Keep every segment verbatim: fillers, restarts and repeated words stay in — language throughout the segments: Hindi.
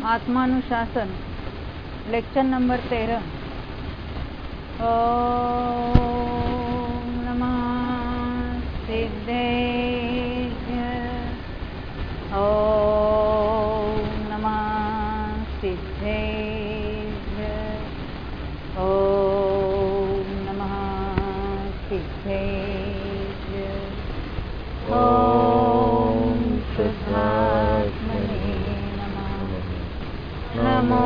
आत्मानुशासन लेक्चर नंबर तेरह। ओम नमः सिद्धेभ्य ओम नमः सिद्धेभ्य ओम नमः सिद्धेभ्य ओम शुद्धात्मने नमः। नमो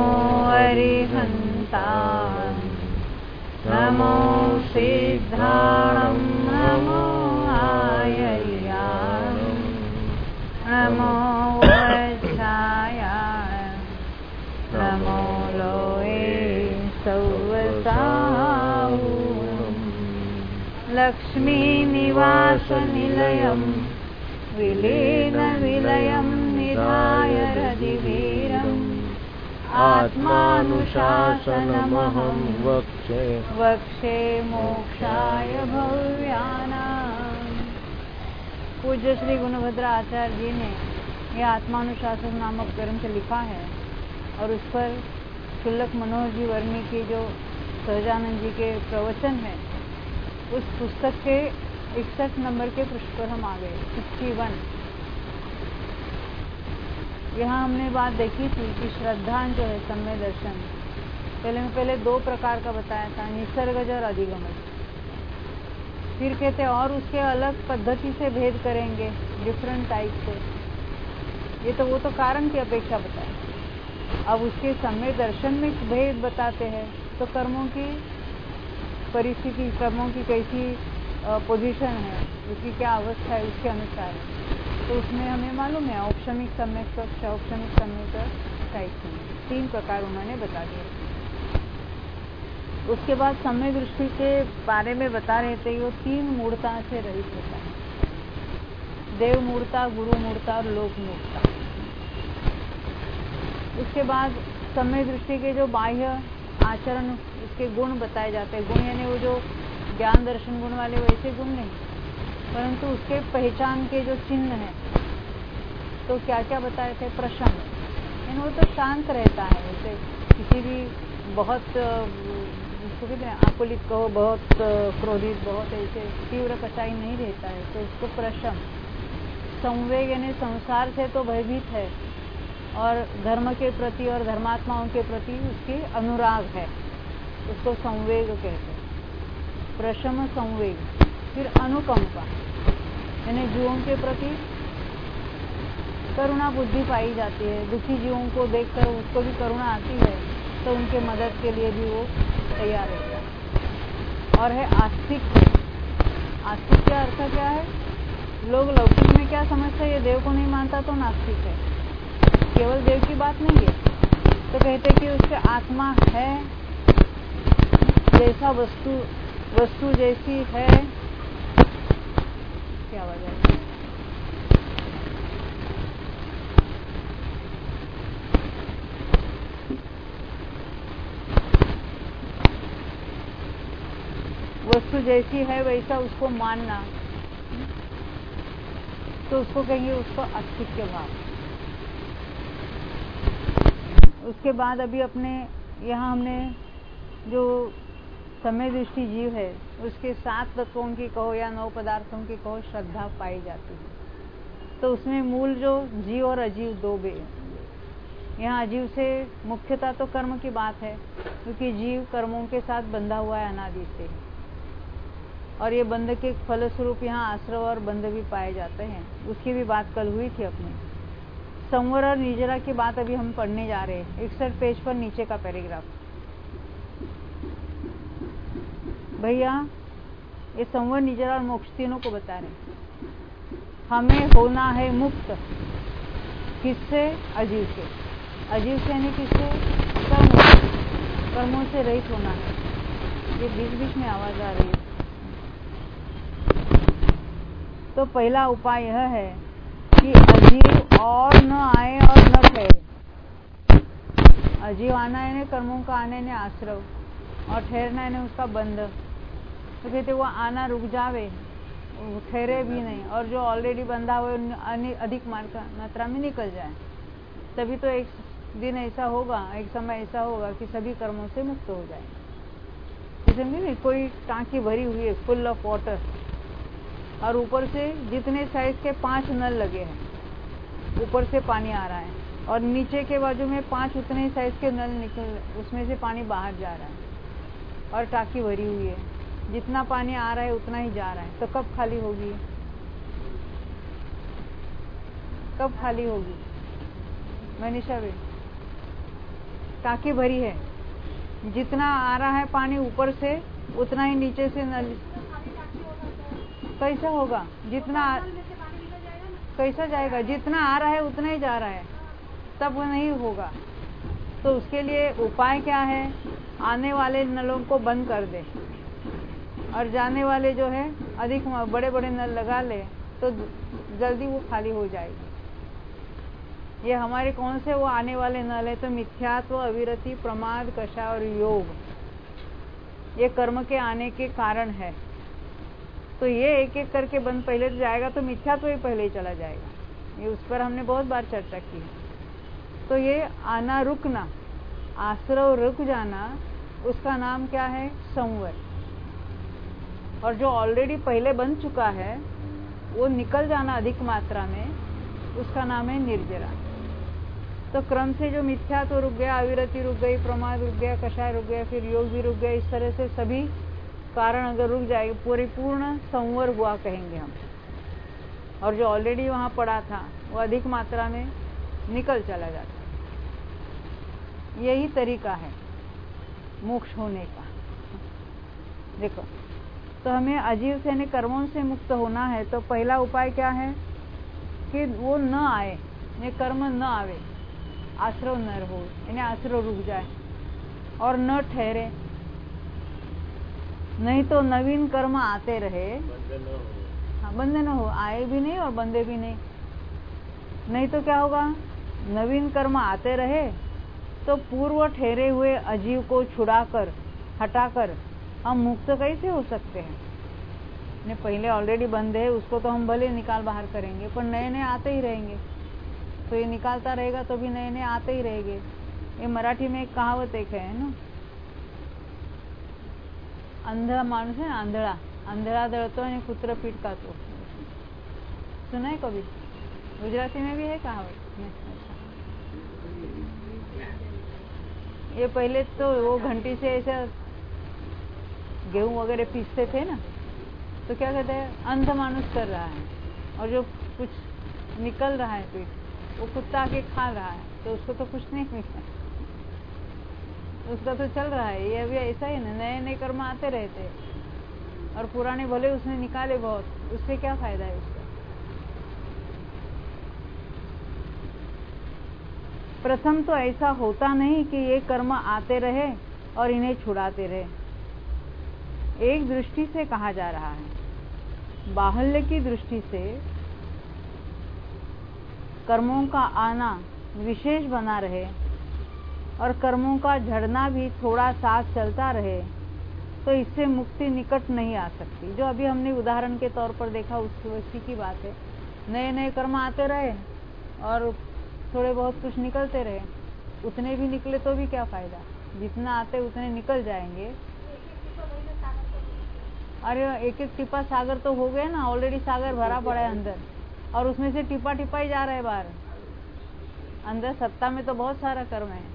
अरिहन्ताय नमो सिद्धाणं नमो आयर्याणं नमो वज्रायाय नमो लोये सौवसाहुरं लक्ष्मीनिवासनिलयं विलीनविलयं निधाय रतिवीरम् आत्मानुशासनमहं वक्षे वक्षे मोक्षाय भव्यानाम्। पूज्य श्री गुणभद्र आचार्य जी ने यह आत्मानुशासन नामक ग्रंथ लिखा है और उस पर शुल्लक मनोहर जी वर्मी की जो सहजानंद जी के प्रवचन है, उस पुस्तक के इकसठ नंबर के पृष्ठ पर हम आ गए। Sixty one. यहाँ हमने बात देखी थी कि श्रद्धा जो है सम्य दर्शन, पहले में पहले दो प्रकार का बताया था, निसर्गज और अधिगमज। फिर कहते और उसके अलग पद्धति से भेद करेंगे, डिफरेंट टाइप से। ये तो वो तो कारण की अपेक्षा बताए। अब उसके सम्य दर्शन में भेद बताते हैं तो कर्मों की परिस्थिति, कर्मों की कैसी पोजीशन है, उसकी क्या अवस्था है, उसके अनुसार है। तो उसमें हमें मालूम है औपशमिक सम्यक, औपशमिक सम्यक, टाइप तीन प्रकार उन्होंने बता दिए। उसके बाद सम्य दृष्टि के बारे में बता रहे थे, वो तीन मूर्ता से रहित होता है, देव मूर्ता, गुरु मूर्ता और लोक मूर्ता। उसके बाद सम्य दृष्टि के जो बाह्य आचरण, उसके गुण बताए जाते हैं। गुण यानी वो जो ज्ञान दर्शन गुण वाले वैसे गुण नहीं, परंतु उसके पहचान के जो चिन्ह है, तो क्या क्या बताए थे। प्रशम यानी वो तो शांत रहता है, जैसे किसी भी बहुत उसको कहते हैं आकुलित कहो, बहुत क्रोधित, बहुत ऐसे तीव्र कसाई नहीं रहता है, तो उसको प्रशम। संवेग यानी संसार से तो भयभीत है और धर्म के प्रति और धर्मात्माओं के प्रति उसकी अनुराग है, उसको संवेग कहते हैं, प्रशम संवेग। फिर अनुकंपा यानी जीवों के प्रति करुणा बुद्धि पाई जाती है, दुखी जीवों को देखकर उसको भी करुणा आती है, तो उनके मदद के लिए भी वो तैयार रहता है। और है आस्तिक। आस्तिक का अर्थ क्या है? लोग लौकिक में क्या समझते हैं, ये देव को नहीं मानता तो नास्तिक है। केवल देव की बात नहीं है, तो कहते कि उसके आत्मा है, जैसा वस्तु वस्तु जैसी है। क्या वजह है? वस्तु जैसी है वैसा उसको मानना, तो उसको कहेंगे उसको अस्तित्व भाव। उसके बाद अभी अपने यहाँ हमने जो समय दृष्टि जीव है, उसके सात तत्वों की कहो या नौ पदार्थों की कहो श्रद्धा पाई जाती है। तो उसमें मूल जो जीव और अजीव दो बे, यहाँ अजीव से मुख्यतः तो कर्म की बात है, क्योंकि जीव कर्मों के साथ बंधा हुआ है अनादि से, और ये बंध के फलस्वरूप यहाँ आश्रव और बंध भी पाए जाते हैं। उसकी भी बात कल हुई थी अपने। संवर और निजरा की बात अभी हम पढ़ने जा रहे हैं, इकसठ पेज पर नीचे का पैराग्राफ। भैया ये संवर, निजरा और मोक्ष तीनों को बता रहे हैं। हमें होना है मुक्त, किससे? अजीव से। अजीव से यानी किससे? कर्मों से। कर्मों से रहित होना है। ये बीच बीच में आवाज आ रही है। तो पहला उपाय यह है कि अजीव और न आए और न ठहरे। अजीव आना है ने कर्मों का आने ने आश्रव, और ठहरना है ने उसका बंध। तो कहते वो आना रुक जावे, ठहरे भी नहीं, और जो ऑलरेडी बंधा हुए अधिक मात्रा में निकल जाए, तभी तो एक दिन ऐसा होगा, एक समय ऐसा होगा कि सभी कर्मों से मुक्त हो जाएंगे। जैसे नहीं, कोई टांकी भरी हुई है फुल ऑफ वाटर और ऊपर से जितने साइज के पांच नल लगे हैं, ऊपर से पानी आ रहा है और नीचे के बाजू में पांच उतने ही साइज के नल निकल, उसमें से पानी बाहर जा रहा है और टांकी भरी हुई है। जितना पानी आ रहा है उतना ही जा रहा है, तो कब खाली होगी? कब खाली होगी मनीषा भी? टांकी भरी है, जितना आ रहा है पानी ऊपर से उतना ही नीचे से नल। कैसा होगा? जितना कैसा जाएगा? जितना आ रहा है उतना ही जा रहा है, तब वो नहीं होगा। तो उसके लिए उपाय क्या है? आने वाले नलों को बंद कर दे और जाने वाले जो है अधिक बड़े बड़े नल लगा ले, तो जल्दी वो खाली हो जाएगी। ये हमारे कौन से वो आने वाले नल है? तो मिथ्यात्व, अविरति, प्रमाद, कषा और योग, ये कर्म के आने के कारण है। तो ये एक एक करके बंद पहले तो जाएगा, तो मिथ्यात्व ही पहले ही चला जाएगा। ये उस पर हमने बहुत बार चर्चा की। तो ये आना रुकना, आश्रव रुक जाना, उसका नाम क्या है? संवर। और जो ऑलरेडी पहले बन चुका है वो निकल जाना अधिक मात्रा में, उसका नाम है निर्जरा। तो क्रम से जो मिथ्यात्व रुक गया, अविरति रुक गई, प्रमाद रुक गया, कषाय रुक गया, फिर योग भी रुक गया। इस तरह से सभी कारण अगर रुक जाएगी, परिपूर्ण संवर हुआ कहेंगे हम। और जो ऑलरेडी वहां पड़ा था वो अधिक मात्रा में निकल चला जाता। यही तरीका है मोक्ष होने का। देखो, तो हमें अजीव से यानी कर्मों से मुक्त होना है, तो पहला उपाय क्या है कि वो न आए, ये कर्म न आवे, आश्रव न हो, यानी आश्रव रुक जाए और न ठहरे। नहीं तो नवीन कर्म आते रहे, हाँ, बंदे न हो, आए भी नहीं और बंदे भी नहीं। नहीं तो क्या होगा? नवीन कर्म आते रहे तो पूर्व ठहरे हुए अजीव को छुड़ाकर, हटाकर हम मुक्त कैसे हो सकते हैं? ने पहले ऑलरेडी बंद है, उसको तो हम भले निकाल बाहर करेंगे, पर नए नए आते ही रहेंगे। तो ये निकालता रहेगा तो भी नए नए आते ही रहेंगे। ये मराठी में एक कहावत एक है ना, अंधा माणूस है, आंधळा आंधळा दळतो आणि कुत्र पीठ खातो। सुना है कभी? गुजराती में भी है कहावत। ये पहले तो वो घंटी से ऐसा गेहूं वगैरह पीसते थे ना, तो क्या कहते हैं? अंध मानुष कर रहा है और जो कुछ निकल रहा है पीठ, वो कुत्ता के खा रहा है, तो उसको तो कुछ नहीं मिलता, उसका तो चल रहा है। ये अभी ऐसा ही ना, नए नए कर्म आते रहते और पुराने भले उसने निकाले बहुत, उससे क्या फायदा है उसका? प्रथम तो ऐसा होता नहीं कि ये कर्म आते रहे और इन्हें छुड़ाते रहे। एक दृष्टि से कहा जा रहा है, बाहुल्य की दृष्टि से कर्मों का आना विशेष बना रहे और कर्मों का झड़ना भी थोड़ा साथ चलता रहे, तो इससे मुक्ति निकट नहीं आ सकती। जो अभी हमने उदाहरण के तौर पर देखा उसी की बात है। नए नए कर्म आते रहे और थोड़े बहुत कुछ निकलते रहे, उतने भी निकले तो भी क्या फायदा? जितना आते उतने निकल जाएंगे। अरे एक एक टिपा सागर तो हो गया ना, ऑलरेडी सागर भरा पड़ा है अंदर और उसमें से टिपा टिपा ही जा रहा है बाहर। अंदर सत्ता में तो बहुत सारा कर्म है।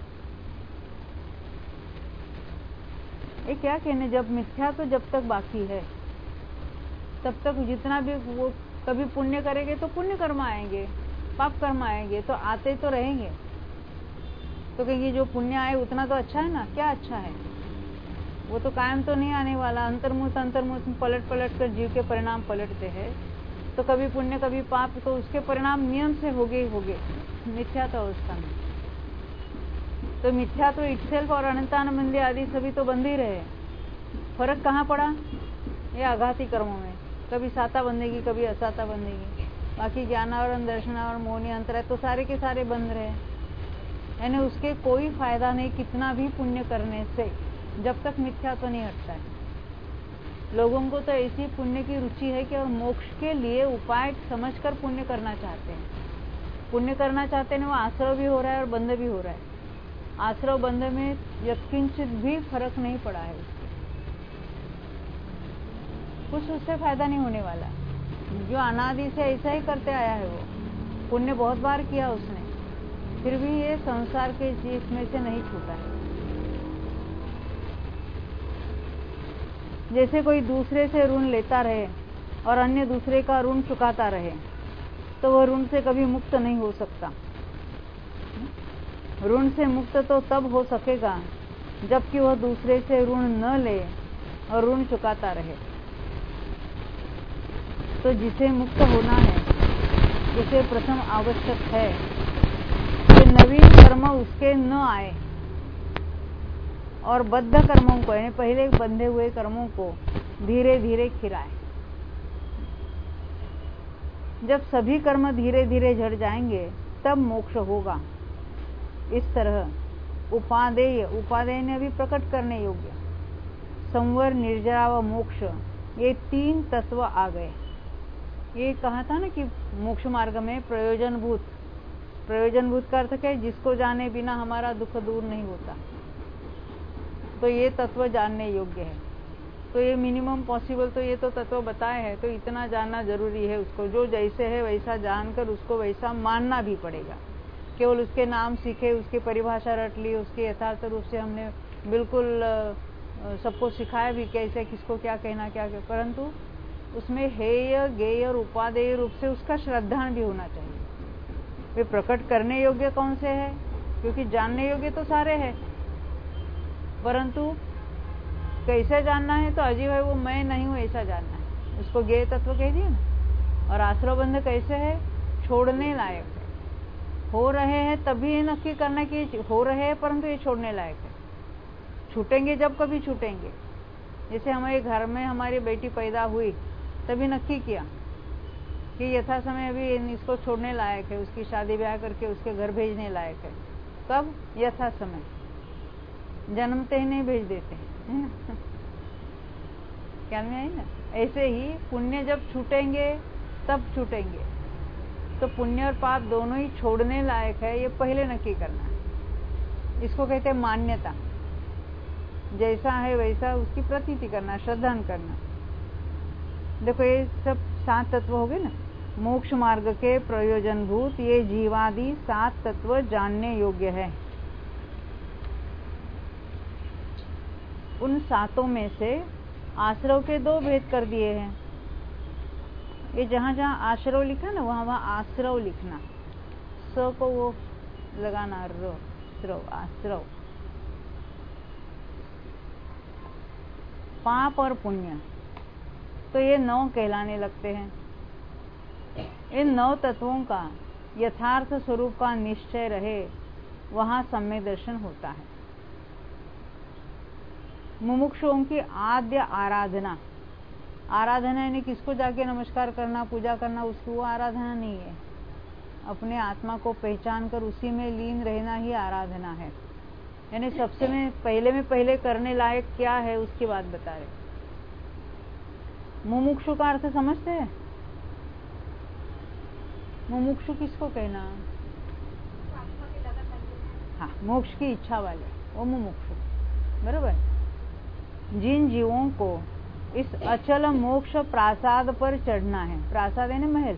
ये क्या कहने, जब मिथ्या तो जब तक बाकी है तब तक जितना भी वो कभी पुण्य करेंगे तो पुण्य कर्म आएंगे, पाप कर्म आएंगे, तो आते तो रहेंगे। तो कहेंगे जो पुण्य आए उतना तो अच्छा है ना। क्या अच्छा है? वो तो कायम तो नहीं आने वाला। अंतर्मुख अंतर्मुख पलट पलट कर जीव के परिणाम पलटते हैं, तो कभी पुण्य कभी पाप, तो उसके परिणाम नियम से होगे ही होगे मिथ्यात्व अवस्था में। तो मिथ्यात्व इटसेल्फ और अनंतानुबंधी आदि सभी तो बंद ही रहे। फर्क कहाँ पड़ा? ये आघाती कर्मों में, कभी साता बंदेगी कभी असाता बंदेगी। बाकी ज्ञानावरण, दर्शनावरण, मोहनी अंतर है तो सारे के सारे बंद रहे। यानी उसके कोई फायदा नहीं कितना भी पुण्य करने से, जब तक मिथ्या तो नहीं हटता है। लोगों को तो ऐसी पुण्य की रुचि है कि और मोक्ष के लिए उपाय समझकर पुण्य करना चाहते हैं। पुण्य करना चाहते हैं वो आश्रव भी हो रहा है और बंध भी हो रहा है। आश्रव बंध में यत्किंचित भी फर्क नहीं पड़ा है उसको, कुछ उससे फायदा नहीं होने वाला। जो अनादि से ऐसा ही करते आया है, वो पुण्य बहुत बार किया उसने, फिर भी ये संसार के चीज में से नहीं छूटा है। जैसे कोई दूसरे से ऋण लेता रहे और अन्य दूसरे का ऋण चुकाता रहे, तो वह ऋण से कभी मुक्त नहीं हो सकता। ऋण से मुक्त तो तब हो सकेगा जबकि वह दूसरे से ऋण न ले और ऋण चुकाता रहे। तो जिसे मुक्त होना है, उसे प्रथम आवश्यक है कि नवीन कर्म उसके न आए और बद्ध कर्मों को, यानी पहले बंधे हुए कर्मों को धीरे धीरे खिराए। जब सभी कर्म धीरे धीरे झड़ जाएंगे तब मोक्ष होगा। इस तरह उपादेय, उपादेय ने अभी प्रकट करने योग्य, संवर, निर्जरा व मोक्ष, ये तीन तत्व आ गए। ये कहा था ना कि मोक्ष मार्ग में प्रयोजनभूत, प्रयोजनभूत का अर्थ क्या है? जिसको जाने बिना हमारा दुख दूर नहीं होता। तो ये तत्व जानने योग्य है। तो ये मिनिमम पॉसिबल, तो ये तो तत्व बताए हैं, तो इतना जानना जरूरी है उसको। जो जैसे है वैसा जानकर उसको वैसा मानना भी पड़ेगा। केवल उसके नाम सीखे, उसकी परिभाषा रट ली, उसके यथार्थ रूप से हमने बिल्कुल सबको सिखाया भी कैसे, किसको क्या कहना, क्या क्या, परंतु उसमें हेय, गेय और उपादेय रूप से उसका श्रद्धान भी होना चाहिए। वे प्रकट करने योग्य कौन से है? क्योंकि जानने योग्य तो सारे हैं, परंतु कैसे जानना है? तो अजीब है, वो मैं नहीं हूं ऐसा जानना है। उसको गेय तत्व कह दिया ना। और आश्रवबंध कैसे है? छोड़ने लायक है। हो रहे हैं तभी नक्की करना कि हो रहे हैं, परंतु ये छोड़ने लायक है। छूटेंगे जब कभी छूटेंगे। जैसे हमारे घर में हमारी बेटी पैदा हुई, तभी नक्की किया कि यथा समय अभी इसको छोड़ने लायक है, उसकी शादी ब्याह करके उसके घर भेजने लायक है। कब? यथा समय। जन्मते ही नहीं भेज देते हैं, है ना? क्या में आई ना? ऐसे ही पुण्य जब छूटेंगे तब छूटेंगे। तो पुण्य और पाप दोनों ही छोड़ने लायक है, ये पहले नक्की करना है। इसको कहते हैं मान्यता। जैसा है वैसा उसकी प्रतीति करना, श्रद्धान करना। देखो ये सब सात तत्व हो गए ना, मोक्ष मार्ग के प्रयोजनभूत। ये जीवादि सात तत्व जानने योग्य है। उन सातों में से आश्रव के दो भेद कर दिए हैं। ये जहां जहां आश्रव लिखा ना, वहां वहां आश्रव लिखना, स को वो लगाना, र, श्रव, आश्रव। पाप और पुण्य, तो ये नौ कहलाने लगते हैं। इन नौ तत्वों का यथार्थ स्वरूप का निश्चय रहे, वहां सम्यक दर्शन होता है। मुमुक्षुओं की आद्य आराधना, आराधना यानी किसको जाके नमस्कार करना, पूजा करना, उसकी वो आराधना नहीं है। अपने आत्मा को पहचान कर उसी में लीन रहना ही आराधना है। यानी सबसे में पहले में पहले करने लायक क्या है उसकी बात बता रहे। मुमुक्षु का अर्थ समझते हैं? मुमुक्षु किसको कहना? हाँ, मोक्ष की इच्छा वाले, वो मुमुक्षु, बरोबर। जिन जीवों को इस अचल मोक्ष प्रासाद पर चढ़ना है, प्रासाद है ना महल,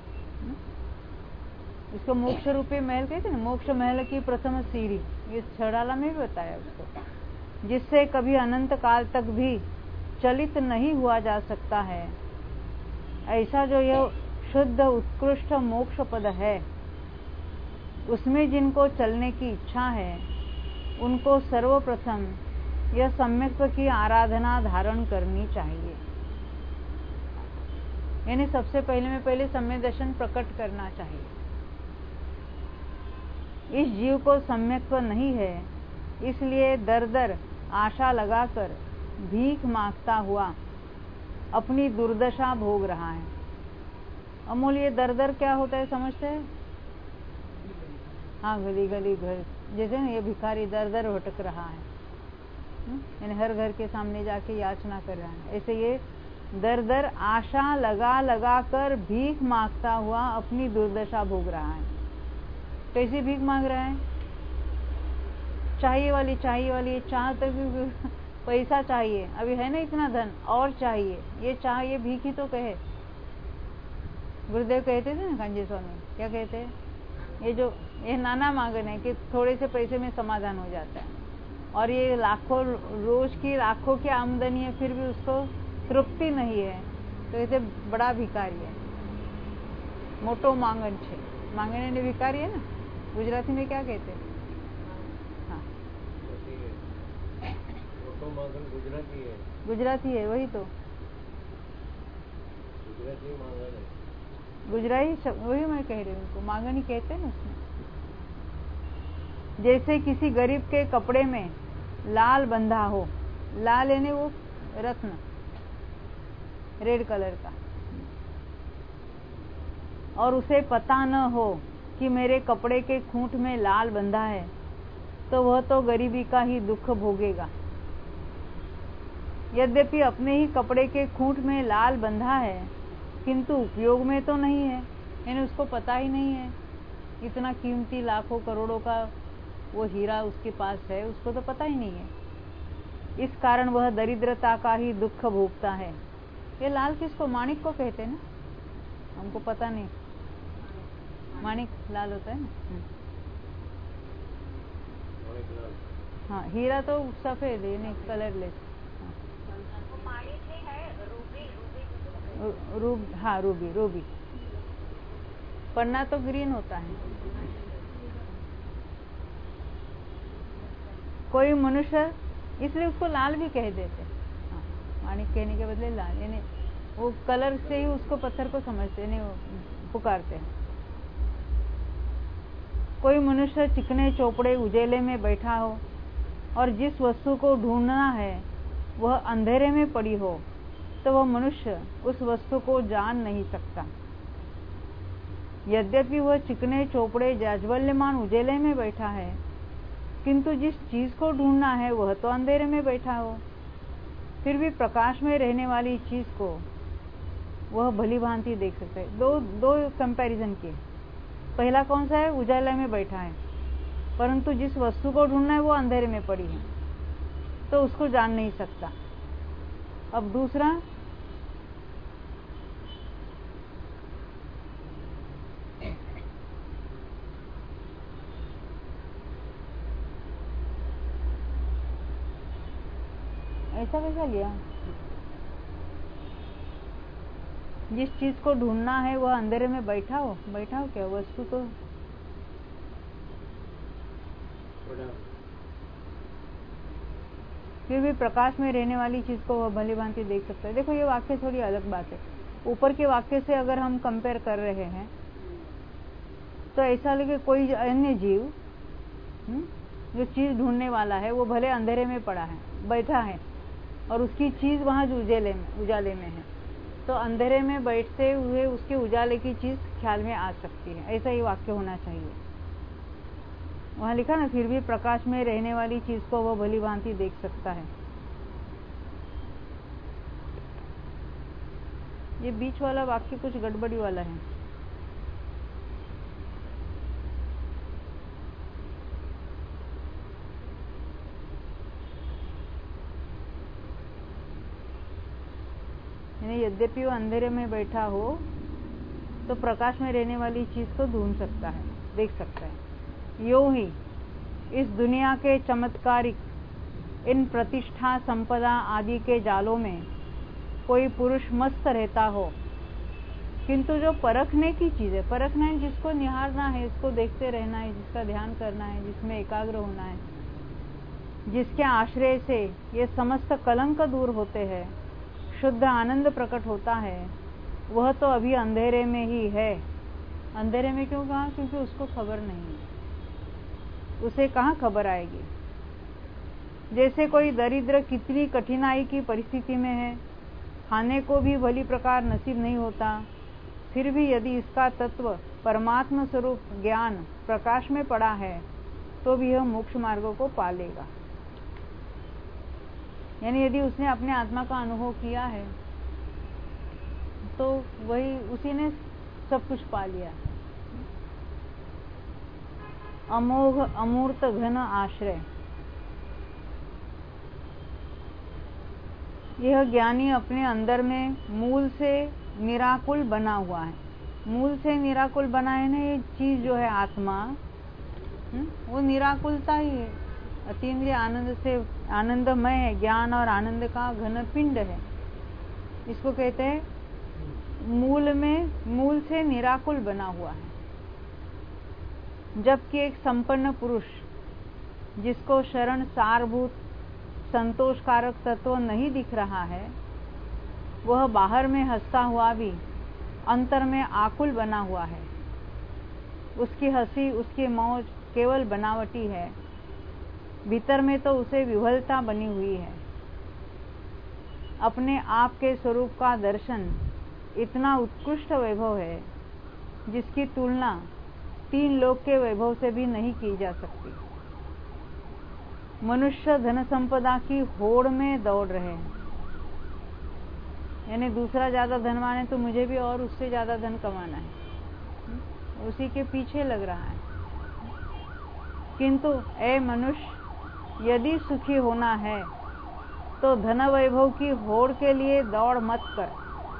इसको मोक्ष रूपी महल कहते हैं ना, मोक्ष महल की प्रथम सीढ़ी, ये छड़ाला में भी बताया उसको, जिससे कभी अनंत काल तक भी चलित नहीं हुआ जा सकता है। ऐसा जो यह शुद्ध उत्कृष्ट मोक्ष पद है, उसमें जिनको चलने की इच्छा है, उनको सर्वप्रथम यह सम्यक्त्व की आराधना धारण करनी चाहिए। यानी सबसे पहले में पहले सम्यक दर्शन प्रकट करना चाहिए। इस जीव को सम्यक्त्व नहीं है, इसलिए दर दर आशा लगाकर भीख मांगता हुआ अपनी दुर्दशा भोग रहा है। अमूल्य, ये दर दर क्या होता है समझते हैं? हाँ, गली गली घर, जैसे ना ये भिखारी दर दर भटक रहा है, यानी हर घर के सामने जाके याचना कर रहा है। ऐसे ये दर दर आशा लगा लगा कर भीख मांगता हुआ अपनी दुर्दशा भोग रहा है। कैसी भीख मांग रहा है? चाहिए वाली चाहिए वाली चाह तक भी पैसा चाहिए, अभी है ना इतना धन और चाहिए, ये चाह ये भीख ही तो कहे। गुरुदेव कहते थे ना कांजी स्वामी, क्या कहते हैं, ये जो ये नाना मांगन है कि थोड़े से पैसे में समाधान हो जाता है, और ये लाखों रोज की लाखों की आमदनी है फिर भी उसको तृप्ति नहीं है, तो ऐसे बड़ा भिखारी है, मोटो मांगन छे। मांगन ने भिखारी है ना, गुजराती में क्या कहते हैं? हाँ, मोटो मांगन गुजराती है, गुजराती है, वही तो गुजराती मांगन है, गुजराती वही मैं कह रही हूँ, उनको मांगन ही कहते हैं ना उसमें। जैसे किसी गरीब के कपड़े में लाल बंधा हो, लाल यानी वो रत्न, रेड कलर का, और उसे पता न हो कि मेरे कपड़े के खूंट में लाल बंधा है, तो वह तो गरीबी का ही दुख भोगेगा। यद्यपि अपने ही कपड़े के खूंट में लाल बंधा है, किंतु उपयोग में तो नहीं है, यानी उसको पता ही नहीं है, इतना कीमती लाखों करोड़ों का वो हीरा उसके पास है, उसको तो पता ही नहीं है। इस कारण वह दरिद्रता का ही दुख भोगता है। ये लाल किसको? माणिक को कहते हैं ना, हमको पता नहीं, माणिक लाल होता है ना। हाँ, हीरा तो सफेद है, नहीं कलरलेस। रूब हाँ रूबी, रूबी पन्ना तो ग्रीन होता है। कोई मनुष्य, इसलिए उसको लाल भी कह देते, हाँ, माणिक कहने के बदले लाल, यानी वो कलर से ही उसको पत्थर को समझते, नहीं वो पुकारते हैं। कोई मनुष्य चिकने चौपड़े उजेले में बैठा हो और जिस वस्तु को ढूंढना है वह अंधेरे में पड़ी हो, तो वह मनुष्य उस वस्तु को जान नहीं सकता। यद्यपि वह चिकने चौपड़े जाज्वल्यमान उजेले में बैठा है, किंतु जिस चीज को ढूंढना है वह तो अंधेरे में बैठा हो, फिर भी प्रकाश में रहने वाली चीज को वह भली भांति देख सकता है। दो दो कंपैरिजन किए। पहला कौन सा है? उजाले में बैठा है, परंतु जिस वस्तु को ढूंढना है वो अंधेरे में पड़ी है, तो उसको जान नहीं सकता। अब दूसरा, ऐसा कैसा लिया? जिस चीज को ढूंढना है वह अंधेरे में बैठा हो, बैठा हो क्या? वस्तु तो फिर भी प्रकाश में रहने वाली चीज को वह भली भांति देख सकता है। देखो, ये वाक्य थोड़ी अलग बात है। ऊपर के वाक्य से अगर हम कंपेयर कर रहे हैं तो ऐसा लगे कोई अन्य जीव हुँ? जो चीज ढूंढने वाला है वो भले अंधेरे में पड़ा है, बैठा है, और उसकी चीज वहां उजाले में उजाले में है, तो अंधेरे में बैठते हुए उसके उजाले की चीज ख्याल में आ सकती है। ऐसा ही वाक्य होना चाहिए। वहां लिखा ना, फिर भी प्रकाश में रहने वाली चीज को वह भली भांति देख सकता है। ये बीच वाला वाक्य कुछ गड़बड़ी वाला है। यानी यद्यपि वो अंधेरे में बैठा हो तो प्रकाश में रहने वाली चीज को ढूंढ सकता है, देख सकता है। यूं ही इस दुनिया के चमत्कारिक इन प्रतिष्ठा, संपदा आदि के जालों में कोई पुरुष मस्त रहता हो, किंतु जो परखने की चीज है, परखना है जिसको निहारना है, इसको देखते रहना है, जिसका ध्यान करना है, जिसमें एकाग्र होना है, जिसके आश्रय से ये समस्त कलंक दूर होते हैं, शुद्ध आनंद प्रकट होता है, वह तो अभी अंधेरे में ही है। अंधेरे में क्यों कहा? क्योंकि उसको खबर नहीं है, उसे कहाँ खबर आएगी। जैसे कोई दरिद्र कितनी कठिनाई की परिस्थिति में है, खाने को भी भली प्रकार नसीब नहीं होता, फिर भी यदि इसका तत्व परमात्मा स्वरूप ज्ञान प्रकाश में पड़ा है तो भी यह मोक्ष मार्गों को पा लेगा। यानी यदि उसने अपने आत्मा का अनुभव किया है तो वही उसी ने सब कुछ पा लिया। अमोघ अमूर्त घन आश्रय। यह ज्ञानी अपने अंदर में मूल से निराकुल बना हुआ है। मूल से निराकुल बना है ना, ये चीज जो है आत्मा, वो निराकुलता ही है, अतीन्द्रिय आनंद से आनंदमय है, ज्ञान और आनंद का घन पिंड है। इसको कहते हैं मूल में मूल से निराकुल बना हुआ है। जबकि एक संपन्न पुरुष जिसको शरण सारभूत संतोषकारक तत्व नहीं दिख रहा है, वह बाहर में हंसता हुआ भी अंतर में आकुल बना हुआ है। उसकी हंसी, उसकी मौज केवल बनावटी है, भीतर में तो उसे विह्वलता बनी हुई है। अपने आप के स्वरूप का दर्शन इतना उत्कृष्ट वैभव है जिसकी तुलना तीन लोक के वैभव से भी नहीं की जा सकती। मनुष्य धन संपदा की होड़ में दौड़ रहे हैं, यानी दूसरा ज्यादा धनवान है तो मुझे भी और उससे ज्यादा धन कमाना है, उसी के पीछे लग रहा है। किंतु ए मनुष्य, यदि सुखी होना है तो धन वैभव की होड़ के लिए दौड़ मत कर।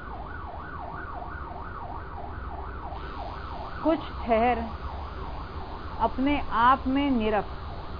कुछ ठहर, अपने आप में निरख।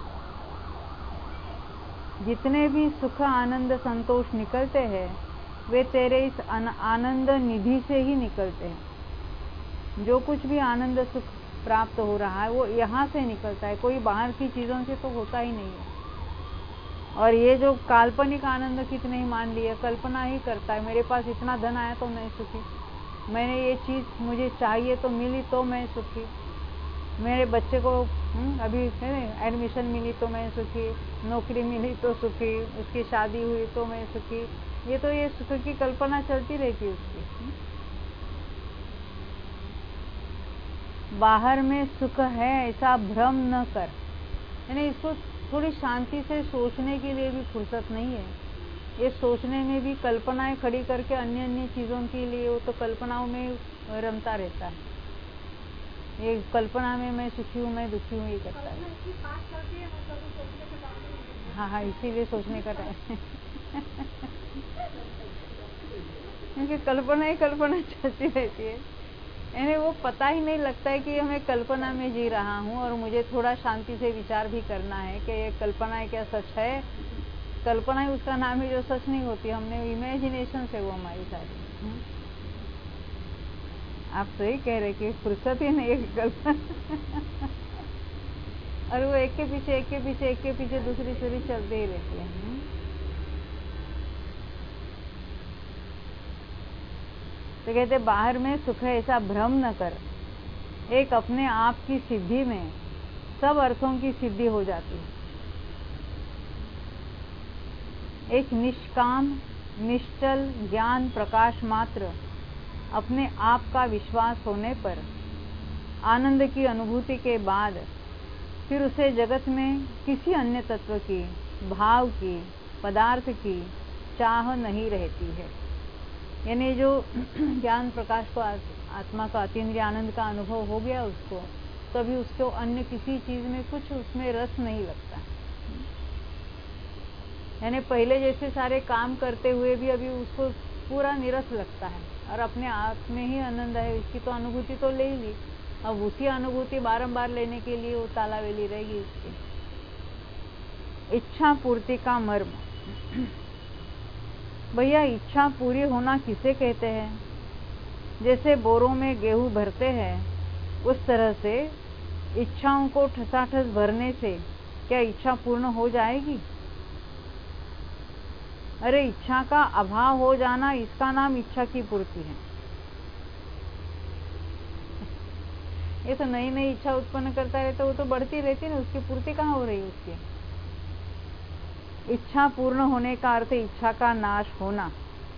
जितने भी सुख आनंद संतोष निकलते हैं वे तेरे इस आनंद निधि से ही निकलते हैं। जो कुछ भी आनंद सुख प्राप्त हो रहा है वो यहाँ से निकलता है, कोई बाहर की चीजों से तो होता ही नहीं है। और ये जो काल्पनिक आनंद कितने ही मान लिए, कल्पना ही करता है, मेरे पास इतना धन आया तो मैं सुखी, मैंने ये चीज मुझे चाहिए तो मिली तो मैं सुखी, मेरे बच्चे को हुँ, अभी एडमिशन मिली तो मैं सुखी, नौकरी मिली तो सुखी, उसकी शादी हुई तो मैं सुखी। ये तो ये सुख की कल्पना चलती रहती है उसकी। हुँ? बाहर में सुख है ऐसा भ्रम न कर, यानी इसको थोड़ी शांति से सोचने के लिए भी फुर्सत नहीं है। ये सोचने में भी कल्पनाएं खड़ी करके अन्य अन्य चीजों के लिए वो तो कल्पनाओं में रमता रहता है। ये कल्पना में मैं सुखी हूँ, मैं दुखी हूँ, ये करता है। हाँ हाँ, इसीलिए सोचने का टाइम क्योंकि कल्पना ही कल्पना चलती रहती है, यानी वो पता ही नहीं लगता है कि मैं कल्पना में जी रहा हूँ और मुझे थोड़ा शांति से विचार भी करना है कि ये कल्पना है क्या सच है। कल्पना ही उसका नाम है जो सच नहीं होती, हमने इमेजिनेशन से वो हमारी सारी। आप सही कह रहे कि फुर्सत ही नहीं है कल्पना और वो एक के पीछे एक के पीछे एक के पीछे दूसरी सीढ़ी चलते ही रहती है। तो कहते बाहर में सुख है ऐसा भ्रम न कर। एक अपने आप की सिद्धि में सब अर्थों की सिद्धि हो जाती है। एक निष्काम निश्चल ज्ञान प्रकाश मात्र अपने आप का विश्वास होने पर आनंद की अनुभूति के बाद फिर उसे जगत में किसी अन्य तत्व की, भाव की, पदार्थ की चाह नहीं रहती है। यानी जो ज्ञान प्रकाश को आत्मा का अतीन्द्रिय आनंद का अनुभव हो गया उसको, तभी उसको अन्य किसी चीज में कुछ उसमें रस नहीं लगता। यानी पहले जैसे सारे काम करते हुए भी अभी उसको पूरा निरस लगता है और अपने आप में ही आनंद है, इसकी तो अनुभूति तो ले ही ली, अब उसी अनुभूति बारंबार लेने के लिए वो तालावेली रहेगी उसकी। इच्छा पूर्ति का मर्म। भैया भैया पूरी होना किसे कहते हैं? जैसे बोरों में गेहूं भरते हैं उस तरह से इच्छाओं को ठसाठस भरने से क्या इच्छा पूर्ण हो जाएगी? अरे इच्छा का अभाव हो जाना, इसका नाम इच्छा की पूर्ति है। ये तो नई नई इच्छा उत्पन्न करता रहता, वो तो बढ़ती रहती है ना, उसकी पूर्ति कहाँ हो रही है उसकी? इच्छा पूर्ण होने का अर्थ इच्छा का नाश होना।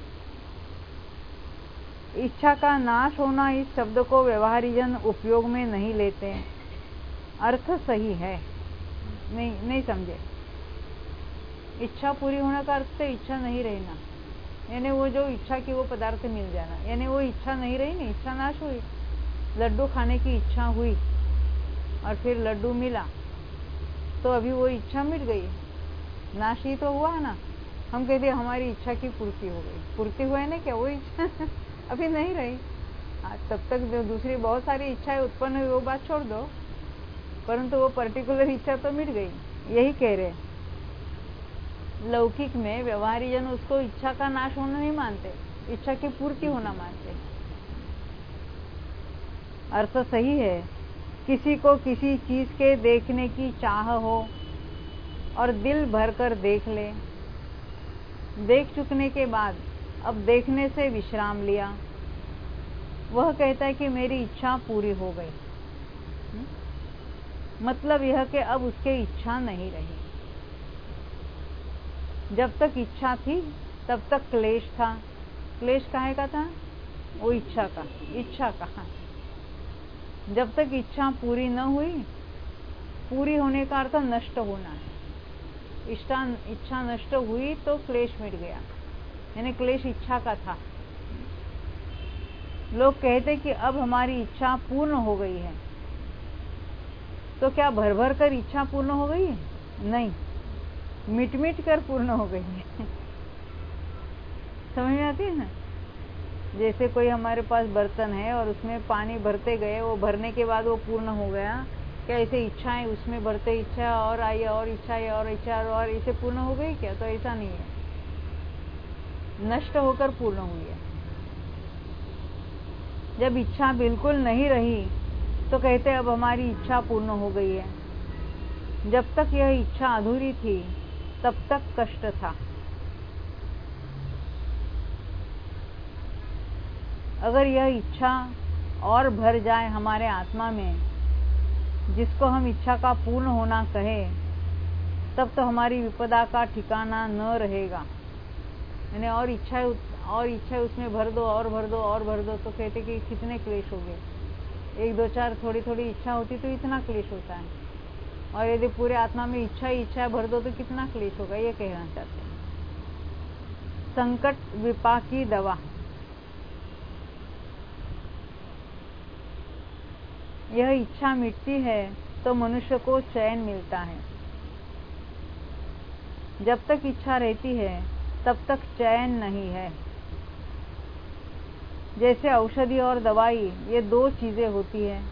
इच्छा का नाश होना इस शब्द को व्यवहारिजन उपयोग में नहीं लेते। अर्थ सही है, नहीं नहीं समझे। इच्छा पूरी होने का अर्थ तो इच्छा नहीं रहना, यानी वो जो इच्छा की वो पदार्थ मिल जाना, यानी वो इच्छा नहीं रही, नहीं इच्छा नाश हुई। लड्डू खाने की इच्छा हुई और फिर लड्डू मिला तो अभी वो इच्छा मिट गई, नाश ही तो हुआ है ना। हम कहते हैं हमारी इच्छा की पूर्ति हो गई, पूर्ति हुआ है ना क्या वो इच्छा अभी नहीं रही। हाँ, तब तक जो दूसरी बहुत सारी इच्छाएं उत्पन्न हुई वो बात छोड़ दो, परंतु वो पर्टिकुलर इच्छा तो मिट गई। यही कह रहे लौकिक में व्यवहारी जन उसको इच्छा का नाश होना नहीं मानते, इच्छा की पूर्ति होना मानते। अर्थ सही है, किसी को किसी चीज के देखने की चाह हो और दिल भर कर देख ले, देख चुकने के बाद अब देखने से विश्राम लिया, वह कहता है कि मेरी इच्छा पूरी हो गई। मतलब यह कि अब उसकी इच्छा नहीं रही। जब तक इच्छा थी तब तक क्लेश था। क्लेश काहे का था? वो इच्छा का, इच्छा का। जब तक इच्छा पूरी न हुई, पूरी होने का अर्थ नष्ट होना है। इच्छा इच्छा नष्ट हुई तो क्लेश मिट गया, यानी क्लेश इच्छा का था। लोग कहते कि अब हमारी इच्छा पूर्ण हो गई है, तो क्या भर भर कर इच्छा पूर्ण हो गई है? नहीं, मिट मिट कर पूर्ण हो गई है समझ में आती है ना? जैसे कोई हमारे पास बर्तन है और उसमें पानी भरते गए, वो भरने के बाद वो पूर्ण हो गया, क्या ऐसे इच्छाएं उसमें भरते इच्छा और आई और इच्छा और इच्छा और इसे पूर्ण हो गई क्या? तो ऐसा नहीं है, नष्ट होकर पूर्ण हुई है। जब इच्छा बिल्कुल नहीं रही तो कहते अब हमारी इच्छा पूर्ण हो गई है। जब तक यह इच्छा अधूरी थी तब तक कष्ट था। अगर यह इच्छा और भर जाए हमारे आत्मा में, जिसको हम इच्छा का पूर्ण होना कहें, तब तो हमारी विपदा का ठिकाना न रहेगा। यानी और इच्छा और इच्छा उसमें भर दो और भर दो और भर दो, तो कहते कि कितने क्लेश हो गए। एक दो चार थोड़ी थोड़ी इच्छा होती तो इतना क्लेश होता है, और यदि पूरे आत्मा में इच्छा ही इच्छा भर दो तो कितना क्लेश होगा, ये कहना चाहते हैं। संकट विपाक की दवा। यह इच्छा मिटती है तो मनुष्य को चैन मिलता है। जब तक इच्छा रहती है तब तक चैन नहीं है। जैसे औषधि और दवाई, ये दो चीजें होती है।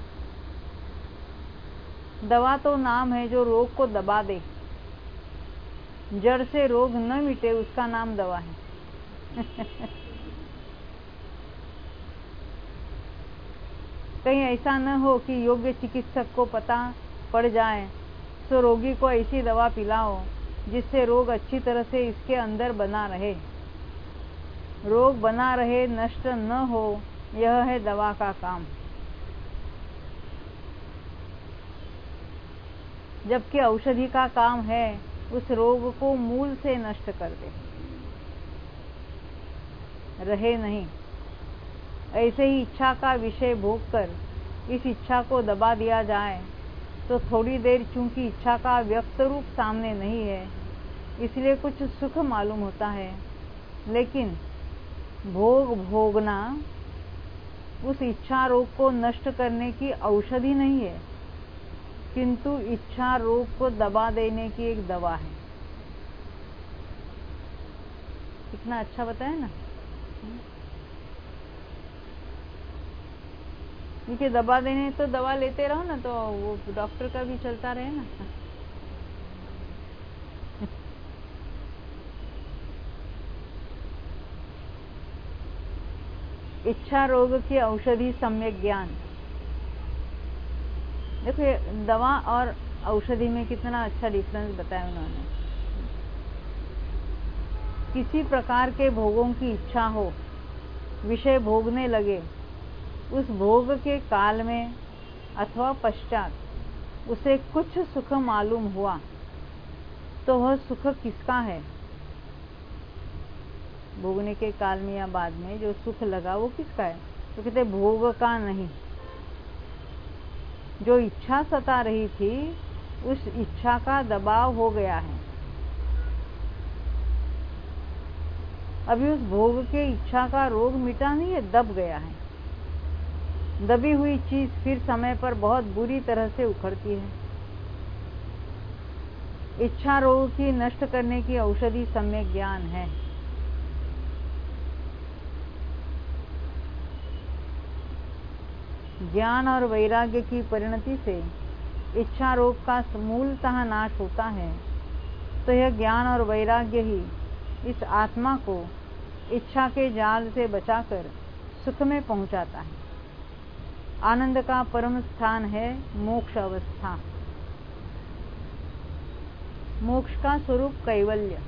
दवा तो नाम है जो रोग को दबा दे, जड़ से रोग न मिटे उसका नाम दवा है कहीं ऐसा न हो कि योग्य चिकित्सक को पता पड़ जाए तो रोगी को ऐसी दवा पिलाओ जिससे रोग अच्छी तरह से इसके अंदर बना रहे, रोग बना रहे, नष्ट न हो। यह है दवा का काम। जबकि औषधि का काम है उस रोग को मूल से नष्ट कर दे, रहे नहीं। ऐसे ही इच्छा का विषय भोग कर इस इच्छा को दबा दिया जाए तो थोड़ी देर चूंकि इच्छा का व्यक्त रूप सामने नहीं है, इसलिए कुछ सुख मालूम होता है, लेकिन भोग भोगना उस इच्छा रोग को नष्ट करने की औषधि नहीं है, किंतु इच्छा रोग को दबा देने की एक दवा है। कितना अच्छा बताया ना। क्योंकि दबा देने तो दवा लेते रहो ना, तो वो डॉक्टर का भी चलता रहे ना। इच्छा रोग की औषधि सम्यक ज्ञान। देखो ये दवा और औषधि में कितना अच्छा डिफरेंस बताया उन्होंने। किसी प्रकार के भोगों की इच्छा हो, विषय भोगने लगे, उस भोग के काल में अथवा पश्चात उसे कुछ सुख मालूम हुआ तो वह सुख किसका है? भोगने के काल में या बाद में जो सुख लगा वो किसका है? तो कहते भोग का नहीं। जो इच्छा सता रही थी उस इच्छा का दबाव हो गया है। अभी उस भोग के इच्छा का रोग मिटा नहीं है, दब गया है। दबी हुई चीज फिर समय पर बहुत बुरी तरह से उखड़ती है। इच्छा रोग की नष्ट करने की औषधि सम्यक ज्ञान है। ज्ञान और वैराग्य की परिणति से इच्छा रोग का मूलतः नाश होता है, तो यह ज्ञान और वैराग्य ही इस आत्मा को इच्छा के जाल से बचाकर सुख में पहुंचाता है। आनंद का परम स्थान है मोक्ष अवस्था। मोक्ष का स्वरूप कैवल्य।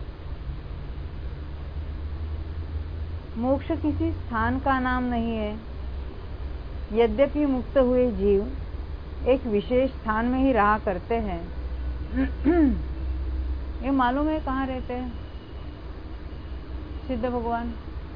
मोक्ष किसी स्थान का नाम नहीं है। यद्यपि मुक्त हुए जीव एक विशेष स्थान में ही रहा करते हैं, ये मालूम है कहाँ रहते हैं सिद्ध भगवान?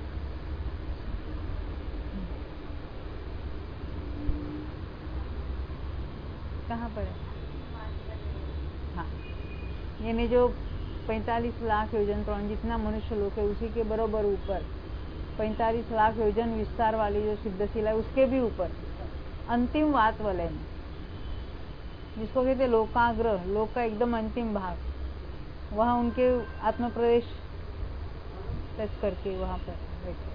कहाँ पर है? हाँ, यानी जो पैंतालीस लाख योजन पर जितना मनुष्य लोक है उसी के बराबर ऊपर पैंतालीस लाख योजन विस्तार वाली जो सिद्धशिला है उसके भी ऊपर अंतिम वात वलय में, जिसको कहते लोकाग्रह, लोक का एकदम अंतिम भाग, वहाँ उनके आत्म प्रवेश टच करके वहाँ पर बैठे।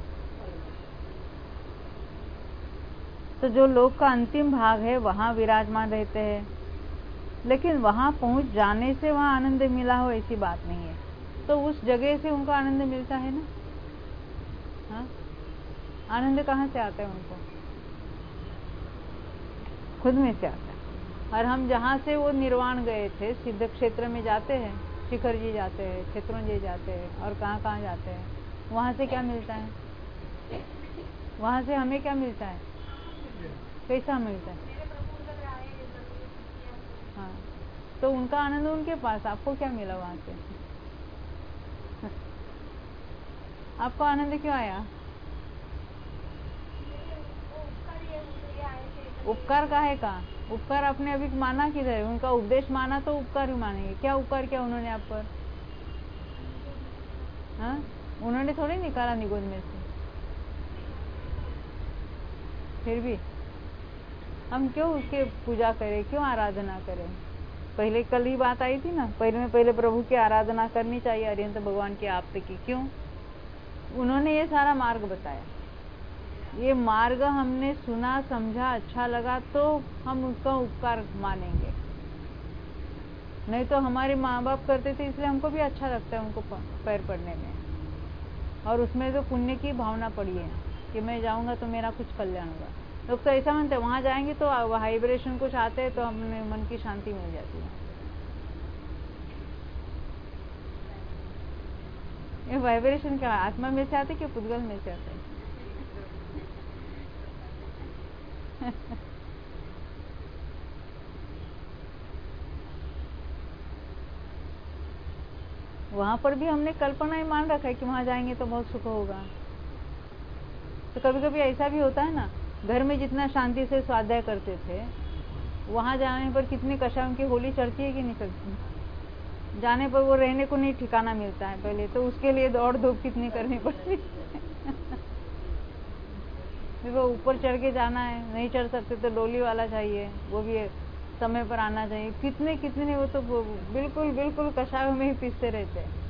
तो जो लोक का अंतिम भाग है वहाँ विराजमान रहते हैं, लेकिन वहाँ पहुँच जाने से वहाँ आनंद मिला हो ऐसी बात नहीं है। तो उस जगह से उनको आनंद मिलता है ना। हाँ, आनंद कहाँ से आता है? उनको खुद में से आता है। और हम जहाँ से वो निर्वाण गए थे, सिद्ध क्षेत्र में जाते हैं, शिखर जी जाते हैं, क्षेत्रोंजय जाते हैं, और कहाँ कहाँ जाते हैं, वहाँ से क्या मिलता है? वहाँ से हमें क्या मिलता है? कैसा मिलता है? हाँ, तो उनका आनंद उनके पास, आपको क्या मिला वहाँ से? आपको आनंद क्यों आया? उपकार का है का? उपकार आपने अभी माना किधर है? उनका उपदेश माना तो उपकार ही मानेंगे। क्या उपकार किया उन्होंने आप पर? हाँ, उन्होंने थोड़ी निकाला निगोद में से। फिर भी हम क्यों उसके पूजा करें, क्यों आराधना करें? पहले कल ही बात आई थी ना, पहले में पहले प्रभु की आराधना करनी चाहिए, अरिहंत भगवान की आप की। क्यों? उन्होंने ये सारा मार्ग बताया। ये मार्ग हमने सुना, समझा, अच्छा लगा तो हम उसका उपकार मानेंगे। नहीं तो हमारे माँ बाप करते थे इसलिए हमको भी अच्छा लगता है उनको पैर पड़ने में, और उसमें तो पुण्य की भावना पड़ी है कि मैं जाऊंगा तो मेरा कुछ कल्याण होगा। लोग तो ऐसा मानते हैं वहां जाएंगे तो वाइब्रेशन कुछ आते हैं तो हमें मन की शांति मिल जाती है। ये वाइब्रेशन क्या आत्मा में से आते कि पुद्गल में से आते? वहां पर भी हमने कल्पना ही मान रखा है कि वहां जाएंगे तो बहुत सुख होगा। तो कभी कभी ऐसा भी होता है ना, घर में जितना शांति से स्वाध्याय करते थे, वहां जाने पर कितनी कषायों की होली चढ़ती है कि नहीं चढ़ती? जाने पर वो रहने को नहीं ठिकाना मिलता है पहले तो, उसके लिए दौड़ धूप कितनी करनी पड़ती है। वो ऊपर चढ़ के जाना है, नहीं चढ़ सकते तो डोली वाला चाहिए, वो भी समय पर आना चाहिए। कितने कितने वो तो बिल्कुल बिल्कुल कषायों में ही पीसते रहते हैं।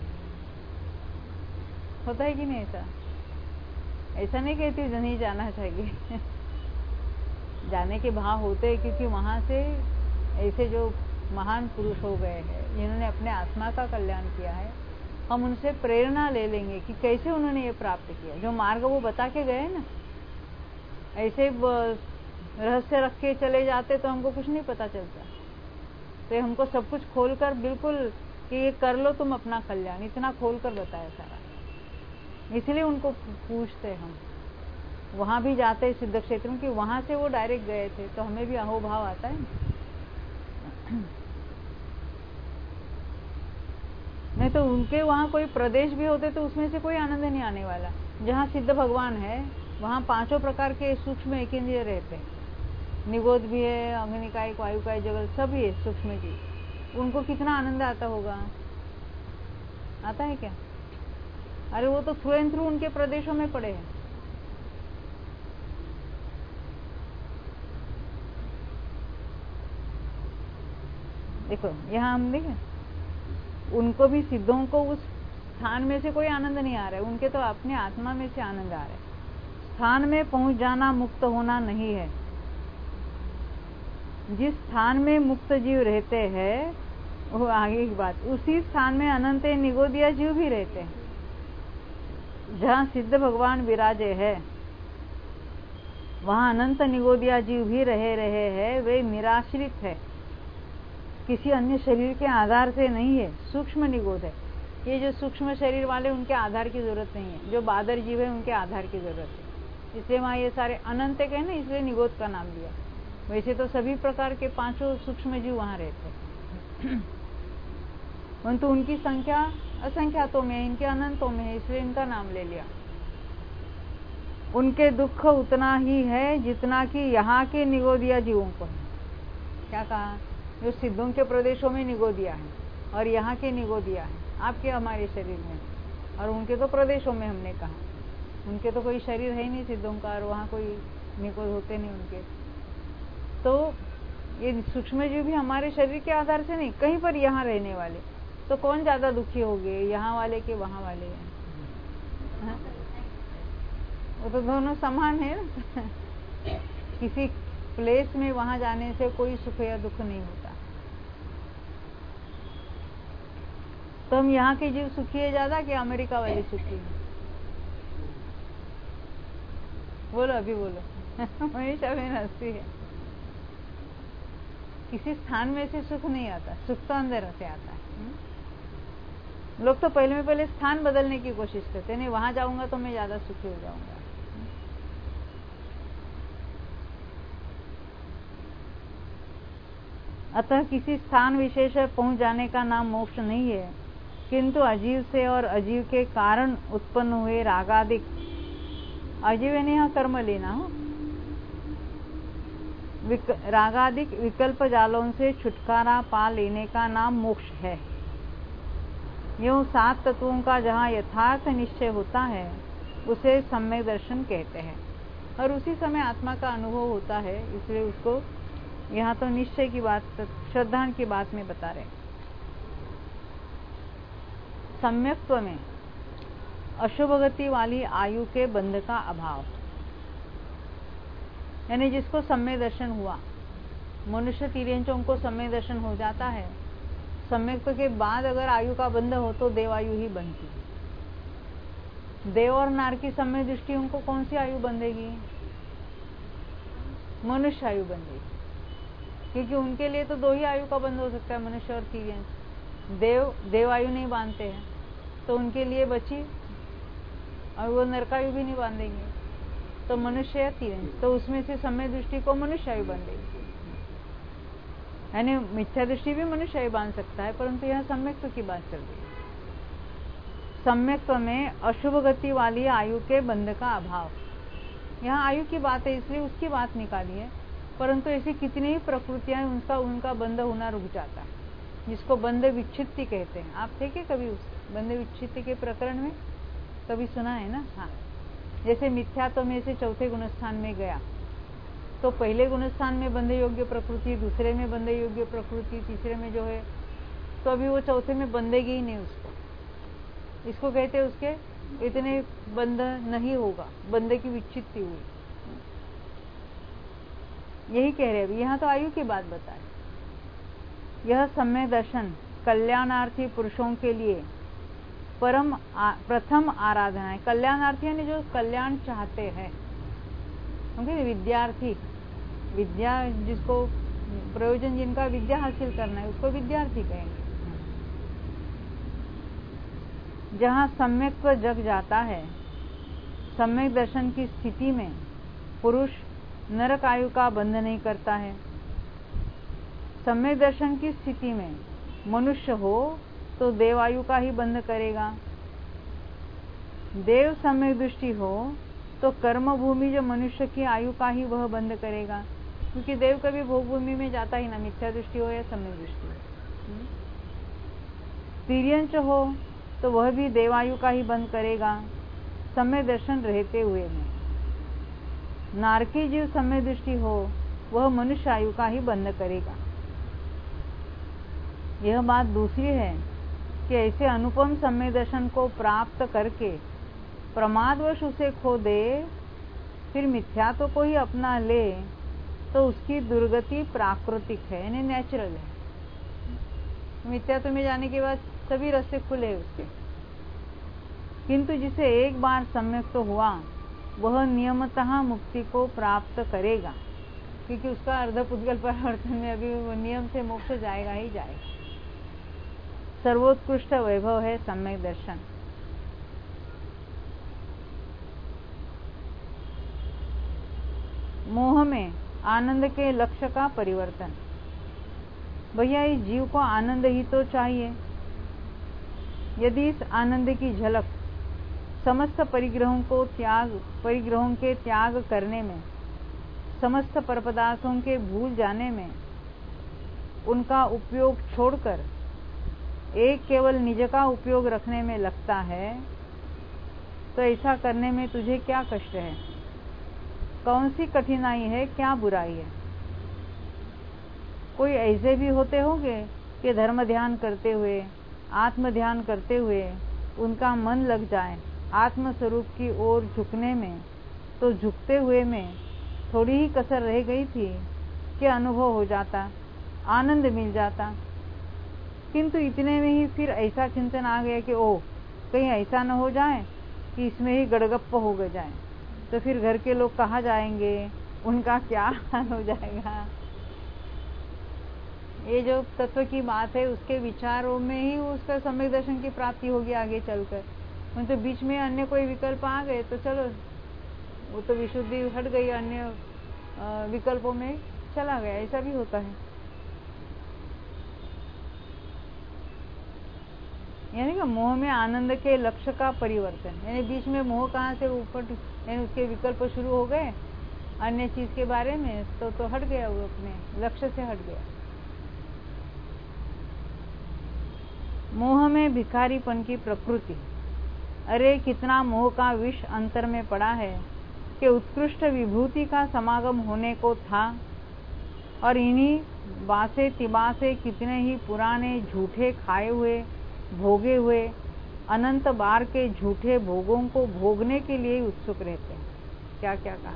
होता है कि नहीं ऐसा? ऐसा नहीं कहती नहीं जाना चाहिए जाने के भाव होते हैं, क्योंकि वहां से ऐसे जो महान पुरुष हो गए हैं जिन्होंने अपने आत्मा का कल्याण किया है, हम उनसे प्रेरणा ले लेंगे कि कैसे उन्होंने ये प्राप्त किया। जो मार्ग वो बता के गए ना, ऐसे रहस्य रख के चले जाते तो हमको कुछ नहीं पता चलता। तो हमको सब कुछ खोलकर बिल्कुल कि ये कर लो तुम अपना कल्याण, इतना खोलकर बताया सारा। इसलिए उनको पूछते हम, वहां भी जाते सिद्ध क्षेत्रों की, वहां से वो डायरेक्ट गए थे तो हमें भी अहोभाव आता है। नहीं तो उनके वहां कोई प्रदेश भी होते तो उसमें से कोई आनंद नहीं आने वाला। जहाँ सिद्ध भगवान है वहां पांचों प्रकार के सूक्ष्म एकेंद्रिय रहते हैं, निगोद भी है, अग्निकायिक, वायुकायिक जगत सभी है सूक्ष्म जीव। उनको कितना आनंद आता होगा? आता है क्या? अरे वो तो थ्रू एंड थ्रू उनके प्रदेशों में पड़े हैं। देखो यहाँ हम देखें, उनको भी सिद्धों को उस स्थान में से कोई आनंद नहीं आ रहा है, उनके तो अपने आत्मा में से आनंद आ रहा है। स्थान में पहुंच जाना मुक्त होना नहीं है। जिस स्थान में मुक्त जीव रहते हैं, वो आगे की बात, उसी स्थान में अनंत निगोदिया जीव भी रहते हैं। जहाँ सिद्ध भगवान विराजे है, वहाँ अनंत निगोदिया जीव भी रहे रहे हैं। वे निराश्रित है, किसी अन्य शरीर के आधार से नहीं है, सूक्ष्म निगोद है। ये जो सूक्ष्म शरीर वाले, उनके आधार की जरूरत नहीं है। जो बादर जीव है, उनके आधार की जरूरत है। इसलिए वहाँ ये सारे अनंत कहे ना, इसलिए निगोद का नाम दिया। वैसे तो सभी प्रकार के पांचों सूक्ष्म जीव वहाँ रहते हैं, परंतु उनकी संख्या असंख्यातों में, इनके अनंतों में है, इसलिए इनका नाम ले लिया। उनके दुख उतना ही है जितना कि यहाँ के निगोदिया जीवों को है। क्या कहा? जो सिद्धों के प्रदेशों में निगोदिया है और यहाँ के निगोदिया है आपके हमारे शरीर में, और उनके तो प्रदेशों में हमने कहा। उनके तो कोई शरीर है ही नहीं सिद्धों का, और वहाँ कोई निगोद होते नहीं उनके। तो ये सूक्ष्म जीव भी हमारे शरीर के आधार से नहीं, कहीं पर यहाँ रहने वाले। तो कौन ज्यादा दुखी हो गए, यहाँ वाले के वहाँ वाले हैं? वो तो दोनों समान है ना। किसी प्लेस में वहां जाने से कोई सुख या दुख नहीं होता। तो हम यहाँ के जीव सुखी है ज्यादा कि अमेरिका वाले सुखी है? बोलो, अभी बोलो। हमेशा में हंसती है। किसी स्थान में से सुख नहीं आता, सुख तो अंदर से आता है। लोग तो पहले में पहले स्थान बदलने की कोशिश करते हैं, नहीं वहां जाऊंगा तो मैं ज्यादा सुखी हो जाऊंगा। अतः किसी स्थान विशेष पहुंच जाने का नाम मोक्ष नहीं है, किंतु अजीव से और अजीव के कारण उत्पन्न हुए रागादिक, अजीव यानी यहाँ कर्म लेना हो, विक, रागादिक विकल्प जालों से छुटकारा पा लेने का नाम मोक्ष है। यूं सात तत्वों का जहाँ यथार्थ निश्चय होता है, उसे सम्यक दर्शन कहते हैं। और उसी समय आत्मा का अनुभव होता है, इसलिए उसको यहाँ तो निश्चय की बात, श्रद्धा की बात में बता रहे। सम्यक्त्व में अशुभ गति वाली आयु के बंध का अभाव, यानी जिसको सम्यक दर्शन हुआ, मनुष्य तिर्यंचों को सम्यक दर्शन हो जाता है। सम्यक्त्व के बाद अगर आयु का बंध हो तो देवायु ही बनती है। देव और नार की सम्यक दृष्टि, उनको कौन सी आयु बंधेगी? मनुष्य आयु बंधेगी, क्योंकि उनके लिए तो दो ही आयु का बंध हो सकता है, मनुष्य और तिर्यंच। देव देवायु नहीं बांधते हैं तो उनके लिए बची, और वो नरकायु भी नहीं बांधेंगे, तो मनुष्य या तिर्यंच, तो उसमें से सम्यक दृष्टि को मनुष्य आयु बंधेगी। यानी मिथ्या दृष्टि भी मनुष्य आयु बांध सकता है, परंतु यहाँ सम्यक्त्व की बात चल रही है। सम्यक्त्व में अशुभ गति वाली आयु के बंध का अभाव, यहाँ आयु की बात है इसलिए उसकी बात निकाली है, परंतु ऐसी कितनी ही प्रकृतियां उनका उनका बंध होना रुक जाता है, जिसको बंध विच्छित्ति कहते हैं। आप थे क्या कभी उस बंध विच्छित्ति के प्रकरण में? कभी सुना है ना? हाँ, जैसे मिथ्यात्व में से चौथे गुणस्थान में गया तो पहले गुणस्थान में बंध योग्य प्रकृति, दूसरे में बंध योग्य प्रकृति, तीसरे में जो है, तो अभी वो चौथे में बंधेगी ही नहीं उसको। इसको कहते हैं उसके इतने बंध नहीं होगा, बंध की विच्छित्ति हुई। यही कह रहे हैं। यहाँ तो आयु की बात बताए। यह सम्यक दर्शन कल्याणार्थी पुरुषों के लिए परम आ, प्रथम आराधना है। कल्याणार्थी यानी जो कल्याण चाहते हैं, क्योंकि विद्यार्थी, विद्या जिसको प्रयोजन, जिनका विद्या हासिल करना है, उसको विद्यार्थी कहेंगे। जहाँ सम्यक्त्व जग जाता है, सम्यक दर्शन की स्थिति में पुरुष नरक आयु का बंध नहीं करता है। सम्यक दर्शन की स्थिति में मनुष्य हो तो देवायु का ही बंध करेगा। देव सम्यक दृष्टि हो तो कर्म भूमि जो मनुष्य की आयु का ही वह बंद करेगा, क्योंकि देव कभी भोग भूमि में जाता ही ना, मिथ्या दृष्टि हो या सम्यक दृष्टि हो। तिर्यंच हो तो वह भी देवायु का ही बंद करेगा, सम्यक दर्शन रहते हुए में। नारकी जीव सम्यक दृष्टि हो, वह मनुष्य आयु का ही बंद करेगा। यह बात दूसरी है कि ऐसे अनुपम सम्यक दर्शन को प्राप्त करके प्रमादवश उसे खो दे, फिर मिथ्यात्व को ही अपना ले, तो उसकी दुर्गति प्राकृतिक है, यानी नेचुरल है। मिथ्यात्व में जाने के बाद सभी रास्ते खुले उसके। किंतु जिसे एक बार सम्यक तो हुआ, वह नियमतः मुक्ति को प्राप्त करेगा, क्योंकि उसका अर्धपुद्गल परिवर्तन में अभी वो नियम से मोक्ष जाएगा ही जाएगा। सर्वोत्कृष्ट वैभव है सम्यक दर्शन। मोह में आनंद के लक्ष्य का परिवर्तन। भैया इस जीव को आनंद ही तो चाहिए। यदि इस आनंद की झलक समस्त परिग्रहों को त्याग परिग्रहों के त्याग करने में, समस्त परपदार्थों के भूल जाने में, उनका उपयोग छोड़कर एक केवल निज का उपयोग रखने में लगता है, तो ऐसा करने में तुझे क्या कष्ट है? कौन सी कठिनाई है? क्या बुराई है? कोई ऐसे भी होते होंगे कि धर्म ध्यान करते हुए, आत्म ध्यान करते हुए उनका मन लग जाए आत्म स्वरूप की ओर झुकने में, तो झुकते हुए में थोड़ी ही कसर रह गई थी कि अनुभव हो जाता, आनंद मिल जाता। किंतु इतने में ही फिर ऐसा चिंतन आ गया कि ओ कहीं ऐसा न हो जाए कि इसमें ही गड़गप्प हो गए जाए, तो फिर घर के लोग कहाँ जाएंगे, उनका क्या हाल हो जाएगा। ये जो तत्व की बात है, उसके विचारों में ही उसका सम्यक दर्शन की प्राप्ति होगी आगे चलकर। तो बीच में अन्य कोई विकल्प आ गए तो चलो, वो तो विशुद्धि हट गई, अन्य विकल्पों में चला गया। ऐसा भी होता है। यानी कि मोह में आनंद के लक्ष्य का परिवर्तन, यानी बीच में मोह कहाँ से ऊपर, यानी उसके विकल्प शुरू हो गए अन्य चीज के बारे में, तो तो हट गया, वो अपने लक्ष्य से हट गया। मोह में भिखारीपन की प्रकृति। अरे कितना मोह का विष अंतर में पड़ा है कि उत्कृष्ट विभूति का समागम होने को था, और इन्हीं बासे तिबासे कितने ही पुराने झूठे खाए हुए भोगे हुए अनंत बार के झूठे भोगों को भोगने के लिए उत्सुक रहते हैं। क्या क्या कहा,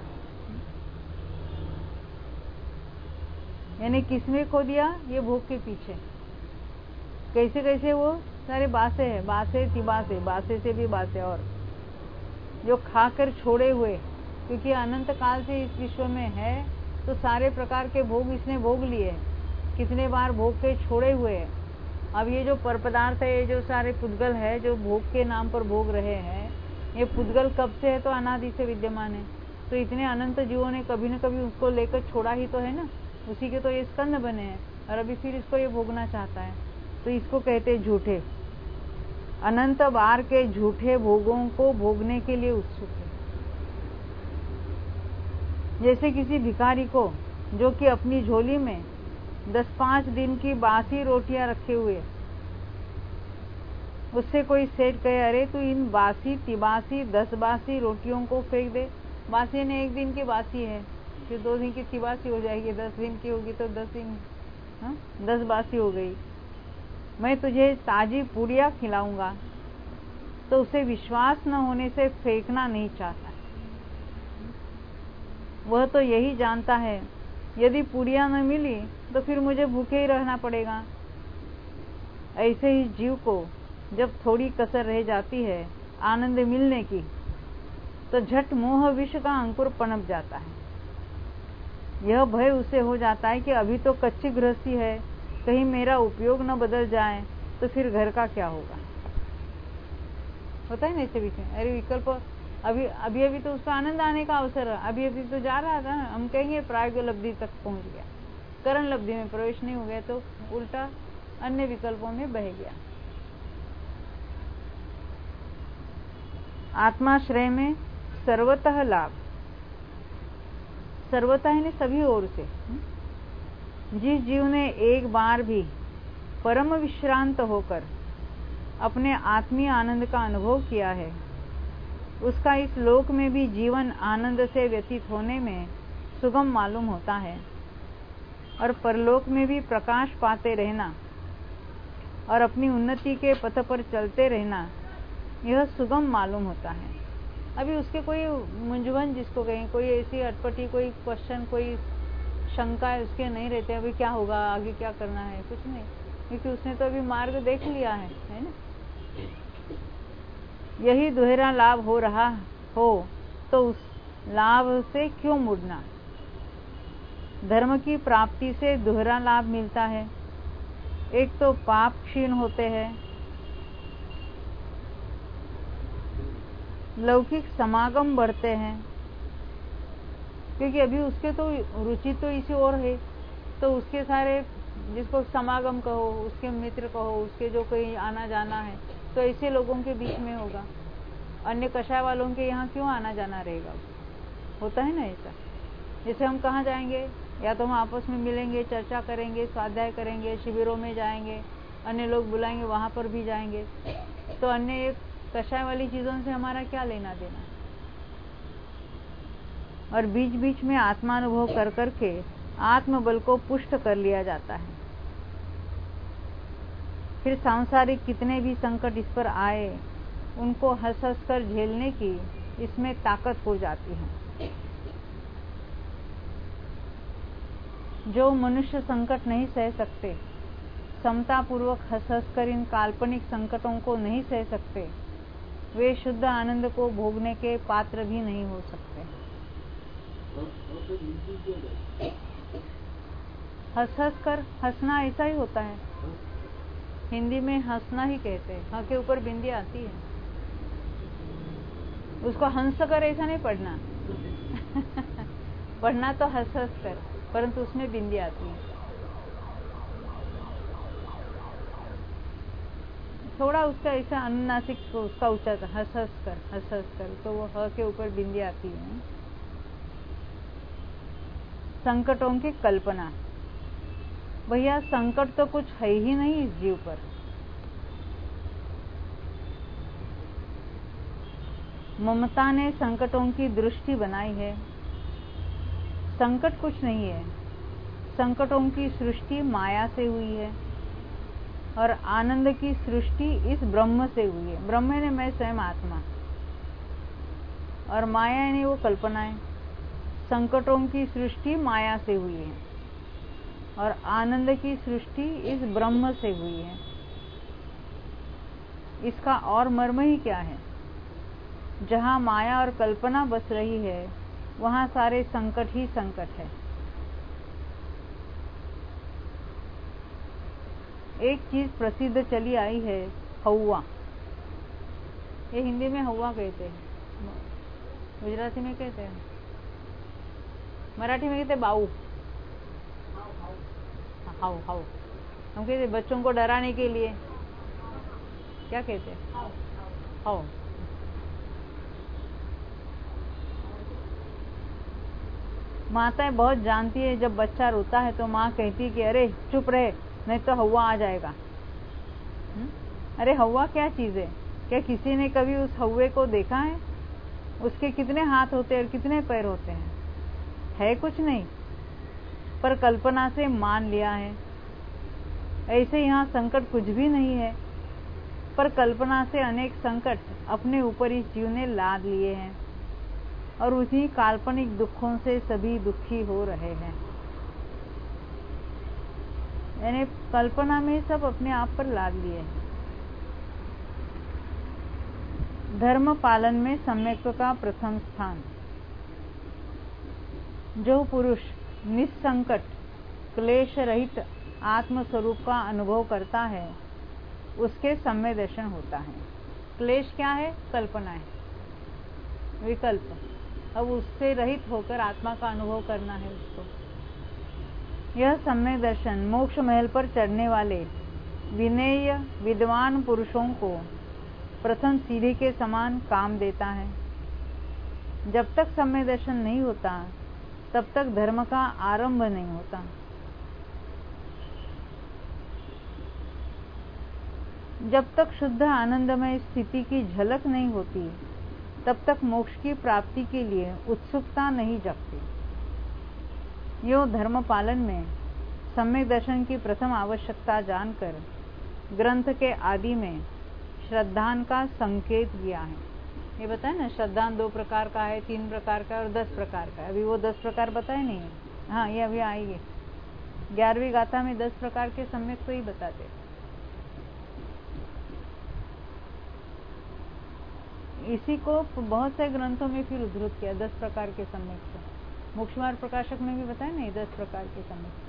यानी किसमें खो दिया? ये भोग के पीछे। कैसे कैसे? वो सारे बासे है, बासे तिबासे, बासे से भी बासे, और जो खाकर छोड़े हुए, क्योंकि अनंत काल से इस विश्व में है, तो सारे प्रकार के भोग इसने भोग लिए, कितने बार भोग के छोड़े हुए हैं। अब ये जो पर पदार्थ है, ये जो सारे पुद्गल है जो भोग के नाम पर भोग रहे हैं, ये पुद्गल कब से है? तो अनादि से विद्यमान है। तो इतने अनंत जीवों ने कभी न कभी उसको लेकर छोड़ा ही तो है ना, उसी के तो ये स्कंद बने हैं, और अभी फिर इसको ये भोगना चाहता है। तो इसको कहते झूठे, अनंत बार के झूठे भोगों को भोगने के लिए उत्सुक है। जैसे किसी भिखारी को जो कि अपनी झोली में दस पांच दिन की बासी रोटियां रखे हुए, उससे कोई सेठ कहे अरे तू इन बासी तिबासी दस बासी रोटियों को फेंक दे। बासी ने एक दिन की बासी है, फिर दो दिन की तिबासी हो जाएगी, दस दिन की होगी तो दस दिन हा? दस बासी हो गई। मैं तुझे ताजी पूड़ियां खिलाऊंगा, तो उसे विश्वास न होने से फेंकना नहीं चाहता। वह तो यही जानता है यदि पूड़ियां न मिली तो फिर मुझे भूखे ही रहना पड़ेगा। ऐसे ही जीव को जब थोड़ी कसर रह जाती है आनंद मिलने की, तो झट मोह विष का अंकुर पनप जाता है। यह भय उसे हो जाता है कि अभी तो कच्ची गृहस्थी है, कहीं मेरा उपयोग न बदल जाए तो फिर घर का क्या होगा। होता है ना ऐसे विषय। अरे विकल्प अभी अभी अभी तो उसका आनंद आने का अवसर है, अभी अभी तो जा रहा था, हम कहेंगे प्राग लब्धि तक पहुंच गया, करण लब्धि में प्रवेश नहीं हो गया, तो उल्टा अन्य विकल्पों में बह गया। आत्माश्रय में सर्वतः लाभ, सर्वतः ने सभी ओर से। जिस जीव ने एक बार भी परम विश्रांत होकर अपने आत्मीय आनंद का अनुभव किया है, उसका इस लोक में भी जीवन आनंद से व्यतीत होने में सुगम मालूम होता है, और परलोक में भी प्रकाश पाते रहना और अपनी उन्नति के पथ पर चलते रहना, यह सुगम मालूम होता है। अभी उसके कोई मुंझवन जिसको कहें, कोई ऐसी अटपटी कोई क्वेश्चन, कोई शंका उसके नहीं रहते, अभी क्या होगा, आगे क्या करना है, कुछ नहीं, क्योंकि उसने तो अभी मार्ग देख लिया है, है ना। यही दोहरा लाभ हो रहा हो तो उस लाभ से क्यों मुड़ना। धर्म की प्राप्ति से दोहरा लाभ मिलता है। एक तो पाप क्षीण होते हैं, लौकिक समागम बढ़ते हैं, क्योंकि अभी उसके तो रुचि तो इसी और है, तो उसके सारे जिसको समागम कहो, उसके मित्र कहो, उसके जो कोई आना जाना है, तो ऐसे लोगों के बीच में होगा। अन्य कषाय वालों के यहाँ क्यों आना जाना रहेगा, होता है ना ऐसा। जैसे हम कहाँ जाएंगे, या तो हम आपस में मिलेंगे, चर्चा करेंगे, स्वाध्याय करेंगे, शिविरों में जाएंगे, अन्य लोग बुलाएंगे वहां पर भी जाएंगे, तो अन्य एक कषाय वाली चीजों से हमारा क्या लेना देना। और बीच बीच में आत्मानुभव कर करके आत्मबल को पुष्ट कर लिया जाता है। फिर सांसारिक कितने भी संकट इस पर आए, उनको हंस हंस कर झेलने की इसमें ताकत हो जाती है। जो मनुष्य संकट नहीं सह सकते, समता पूर्वक हंस हंस कर इन काल्पनिक संकटों को नहीं सह सकते, वे शुद्ध आनंद को भोगने के पात्र भी नहीं हो सकते। हंस हंस कर, हंसना ऐसा ही होता है, हिंदी में हंसना ही कहते हैं। हाँ के ऊपर बिंदी आती है, उसको हंस कर ऐसा नहीं पढ़ना पढ़ना तो हंस हंस कर, परंतु उसमें बिंदी आती है। थोड़ा उसका ऐसा अनुनासिक उसका उच्चारण, हंस हंस कर, हंस हंस कर, तो वो ह के ऊपर बिंदी आती है। संकटों की कल्पना, भैया संकट तो कुछ है ही नहीं इस जीव पर। ममता ने संकटों की दृष्टि बनाई है। संकट कुछ नहीं है, संकटों की सृष्टि माया से हुई है, और आनंद की सृष्टि इस ब्रह्म से हुई है। ब्रह्म ने मैं स्वयं आत्मा, और माया ने वो कल्पनाएं। संकटों की सृष्टि माया से हुई है, और आनंद की सृष्टि इस ब्रह्म से हुई है। इसका और मर्म ही क्या है। जहां माया और कल्पना बस रही है, वहां सारे संकट ही संकट है। एक चीज प्रसिद्ध चली आई है, हौवा। ये हिंदी में हौवा कहते हैं, गुजराती में कहते हैं, मराठी में कहते बाऊ। हाउ हाउ हम कहते बच्चों को डराने के लिए क्या कहते हैं, हाउ। माताएं बहुत जानती है, जब बच्चा रोता है तो माँ कहती है कि अरे चुप रहे, नहीं तो हौवा आ जाएगा। हुँ? अरे हौवा क्या चीज है, क्या किसी ने कभी उस हौवे को देखा है? उसके कितने हाथ होते हैं और कितने पैर होते हैं? है कुछ नहीं, पर कल्पना से मान लिया है। ऐसे यहाँ संकट कुछ भी नहीं है, पर कल्पना से अनेक संकट अपने ऊपर इस जीव ने लाद लिए हैं, और उसी काल्पनिक दुखों से सभी दुखी हो रहे हैं। यानी कल्पना में सब अपने आप पर लाद लिए हैं। धर्म पालन में सम्यक्त्व का प्रथम स्थान। जो पुरुष निसंकट क्लेश रहित आत्म स्वरूप का अनुभव करता है, उसके सम्य दर्शन होता है। क्लेश क्या है? कल्पना है, विकल्प। अब उससे रहित होकर आत्मा का अनुभव करना है उसको। यह सम्य दर्शन मोक्ष महल पर चढ़ने वाले विनेय विद्वान पुरुषों को प्रथम सीढ़ी के समान काम देता है। जब तक सम्य दर्शन नहीं होता, तब तक धर्म का आरंभ नहीं होता। जब तक शुद्ध आनंदमय स्थिति की झलक नहीं होती, तब तक मोक्ष की प्राप्ति के लिए उत्सुकता नहीं जगती। यो धर्म पालन में सम्यक दर्शन की प्रथम आवश्यकता जानकर ग्रंथ के आदि में श्रद्धान का संकेत दिया है। ये बताए ना, श्रद्धान दो प्रकार का है, तीन प्रकार का है और दस प्रकार का है। अभी वो दस प्रकार बताए नहीं है। हाँ, ये अभी आएंगे। ग्यारहवीं गाथा में दस प्रकार के सम्यक तो ही बताते। इसी को बहुत से ग्रंथों में फिर उद्धृत किया, दस प्रकार के सम्यक को। मोक्षमार्ग प्रकाशक में भी बताया नहीं, दस प्रकार के सम्यक।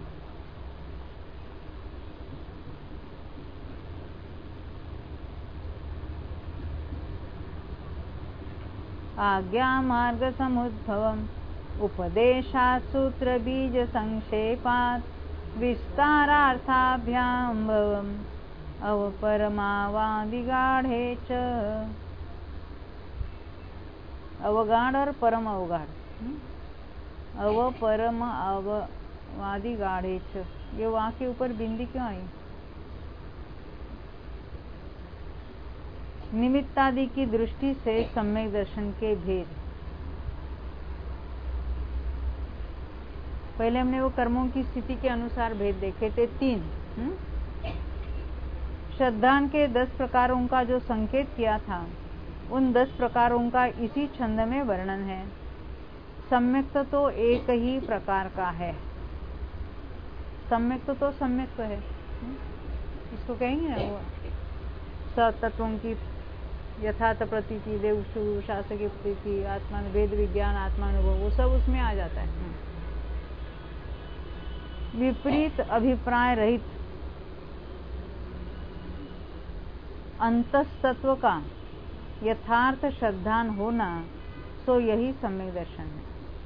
आज्ञा मार्ग समुद्भवम् उपदेशात् सूत्र बीज संक्षेपात् विस्तारार्थाभ्याम भवम् अवपरमावादिगाढ़े च। अवगाढ़ और परम अवगाढ़, अवपरम अववादिगाढ़े च, ये वहां के ऊपर बिंदी क्यों आई? निमित्तादि की दृष्टि से सम्यक दर्शन के भेद। पहले हमने वो कर्मों की स्थिति के अनुसार भेद देखे थे तीन। हुँ? श्रद्धान के दस प्रकारों का जो संकेत किया था, उन दस प्रकारों का इसी छंद में वर्णन है। सम्यक तो एक ही प्रकार का है। सम्यक तो सम्यक है, इसको कहेंगे ना, वो सतत्वों की यथार्थ प्रतीति, देव शास्त्र की प्रतीति, आत्मा वेद विज्ञान, आत्मानुभव, वो सब उसमें आ जाता है। विपरीत अभिप्राय रहित अंतस्तत्व का यथार्थ श्रद्धान होना, सो यही सम्यक दर्शन है।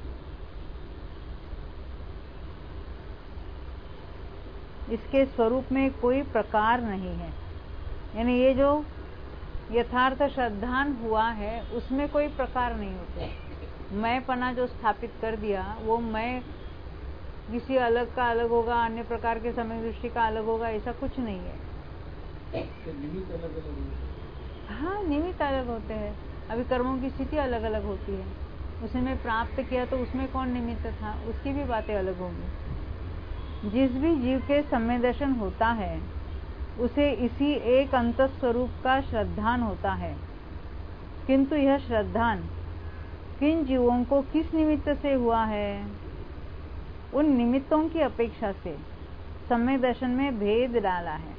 इसके स्वरूप में कोई प्रकार नहीं है। यानी ये जो यथार्थ श्रद्धान हुआ है, उसमें कोई प्रकार नहीं होते। मैं पना जो स्थापित कर दिया, वो मैं किसी अलग का अलग होगा, अन्य प्रकार के समय दृष्टि का अलग होगा, ऐसा कुछ नहीं है। निमित्त अलग अलग, हाँ, निमित्त अलग होते हैं। अभी कर्मों की स्थिति अलग अलग होती है। उसने प्राप्त किया तो उसमें कौन निमित्त था, उसकी भी बातें अलग होंगी। जिस भी जीव के सम्यक दर्शन होता है, उसे इसी एक अंत स्वरूप का श्रद्धान होता है। किंतु यह श्रद्धान किन जीवों को किस निमित्त से हुआ है, उन निमित्तों की अपेक्षा से सम्यक दर्शन में भेद डाला है,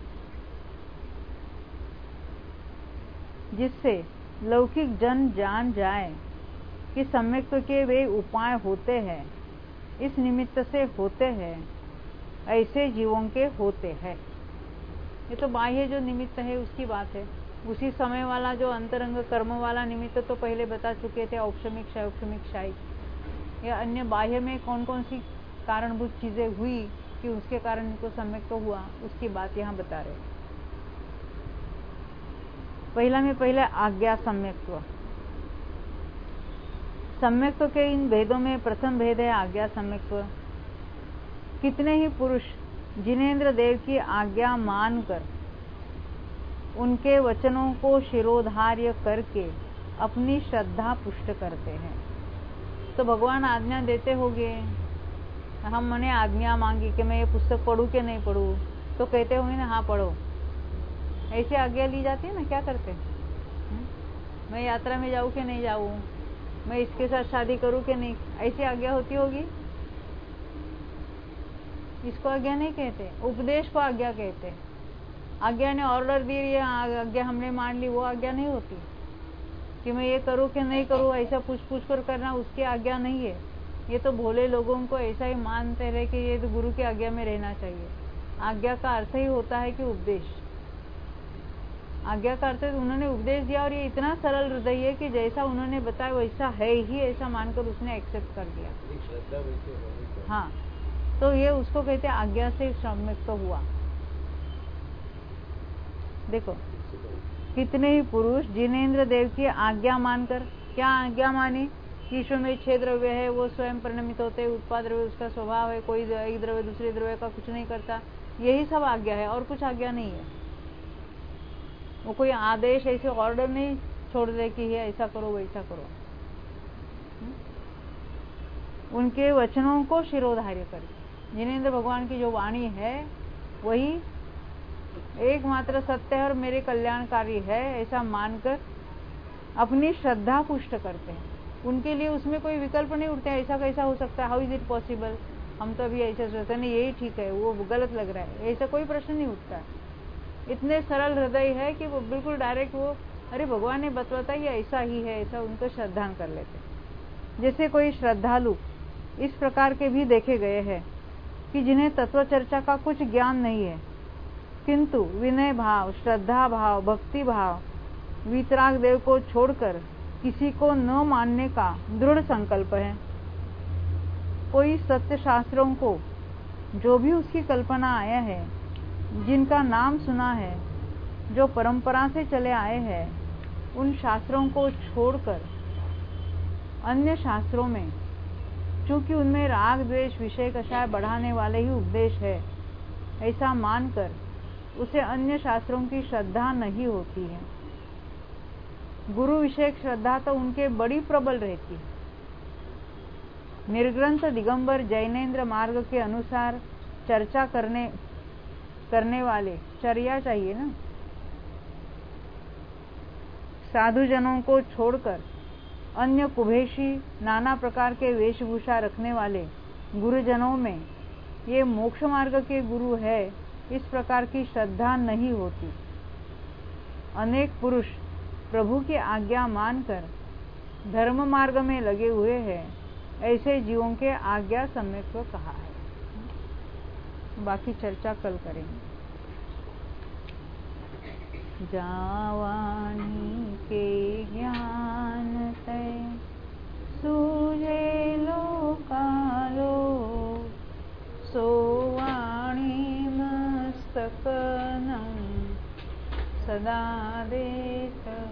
जिससे लौकिक जन जान जाए कि सम्यक के वे उपाय होते हैं, इस निमित्त से होते हैं, ऐसे जीवों के होते हैं। ये तो बाह्य जो निमित्त है उसकी बात है। उसी समय वाला जो अंतरंग कर्म वाला निमित्त तो पहले बता चुके थे, औक्षमिक, क्षयौक्षमिक, शायिक। या अन्य बाह्य में कौन कौन सी कारणभूत चीजें हुई कि उसके कारण इनको सम्यक तो हुआ, उसकी बात यहाँ बता रहे। पहला में पहले आज्ञा सम्यक्त्व। सम्यक्त्व के इन भेदों में प्रथम भेद है आज्ञा सम्यक्त्व। कितने ही पुरुष जिनेंद्र देव की आज्ञा मानकर उनके वचनों को शिरोधार्य करके अपनी श्रद्धा पुष्ट करते हैं। तो भगवान आज्ञा देते होंगे, हम मैंने आज्ञा मांगी कि मैं ये पुस्तक पढ़ूं कि नहीं पढ़ूं, तो कहते होंगे ना हाँ पढ़ो। ऐसी आज्ञा ली जाती है ना, क्या करते हैं? मैं यात्रा में जाऊं कि नहीं जाऊं, मैं इसके साथ शादी करूं कि नहीं, ऐसी आज्ञा होती होगी। इसको आज्ञा नहीं कहते, उपदेश को आज्ञा कहते। आज्ञा ने ऑर्डर दी, ये आज्ञा हमने मान ली, वो आज्ञा नहीं होती। कि मैं ये करूं कि नहीं करूं ऐसा पूछ पूछ कर करना, उसकी आज्ञा नहीं है। ये तो भोले लोगों को ऐसा ही मानते रहे कि ये तो गुरु की आज्ञा में रहना चाहिए। आज्ञा का अर्थ ही होता है कि उपदेश। आज्ञा का अर्थ उन्होंने उपदेश दिया और ये इतना सरल हृदय है कि जैसा उन्होंने बताया वैसा है ही, ऐसा मानकर उसने एक्सेप्ट कर दिया। श्रद्धा वैसे होनी। हाँ, तो ये उसको कहते हैं आज्ञा से सम्यक तो हुआ। देखो कितने ही पुरुष जिनेंद्र देव की आज्ञा मानकर, क्या आज्ञा मानी, ईश्वर में छह द्रव्य है, वो स्वयं परिणमित होते, उत्पाद द्रव्य उसका स्वभाव है, कोई एक द्रव्य दूसरे द्रव्य का कुछ नहीं करता, यही सब आज्ञा है और कुछ आज्ञा नहीं है। वो कोई आदेश ऐसे ऑर्डर नहीं छोड़ दे कि ये ऐसा करो वैसा करो। उनके वचनों को शिरोधार्य करके, जिनेंद्र भगवान की जो वाणी है वही एकमात्र सत्य है और मेरे कल्याणकारी है, ऐसा मानकर अपनी श्रद्धा पुष्ट करते हैं। उनके लिए उसमें कोई विकल्प नहीं उठते, ऐसा कैसा हो सकता है, हाउ इज इट पॉसिबल, हम तो अभी ऐसा सोचते हैं, नहीं यही ठीक है, वो गलत लग रहा है, ऐसा कोई प्रश्न नहीं उठता। इतने सरल हृदय है कि वो बिल्कुल डायरेक्ट वो अरे भगवान ने बतलाता ये ऐसा ही है, ऐसा उनको श्रद्धान कर लेते। जैसे कोई श्रद्धालु इस प्रकार के भी देखे गए हैं कि जिन्हें तत्व चर्चा का कुछ ज्ञान नहीं है, किंतु विनय भाव, श्रद्धा भाव, भक्ति भाव, वीतराग देव को छोड़कर किसी को न मानने का दृढ़ संकल्प है। कोई सत्य शास्त्रों को जो भी उसकी कल्पना आया है, जिनका नाम सुना है, जो परंपरा से चले आए हैं, उन शास्त्रों को छोड़कर अन्य शास्त्रों में, चूंकि उनमें राग द्वेष विषय कषाय बढ़ाने वाले ही उपदेश है, ऐसा मानकर उसे अन्य शास्त्रों की श्रद्धा नहीं होती है। गुरु विषयक श्रद्धा तो उनके बड़ी प्रबल रहती है। निर्ग्रंथ दिगंबर जैनेन्द्र मार्ग के अनुसार चर्चा करने करने वाले चर्या चाहिए ना, साधुजनों को छोड़कर अन्य कुभेशी नाना प्रकार के वेशभूषा रखने वाले गुरुजनों में ये मोक्ष मार्ग के गुरु है, इस प्रकार की श्रद्धा नहीं होती। अनेक पुरुष प्रभु की आज्ञा मानकर धर्म मार्ग में लगे हुए हैं, ऐसे जीवों के आज्ञा सम्यक को कहा है। बाकी चर्चा कल करेंगे। जावानी के ज्ञान तय सूझे लोकालो, सोवाणी मस्तकनं सदा देत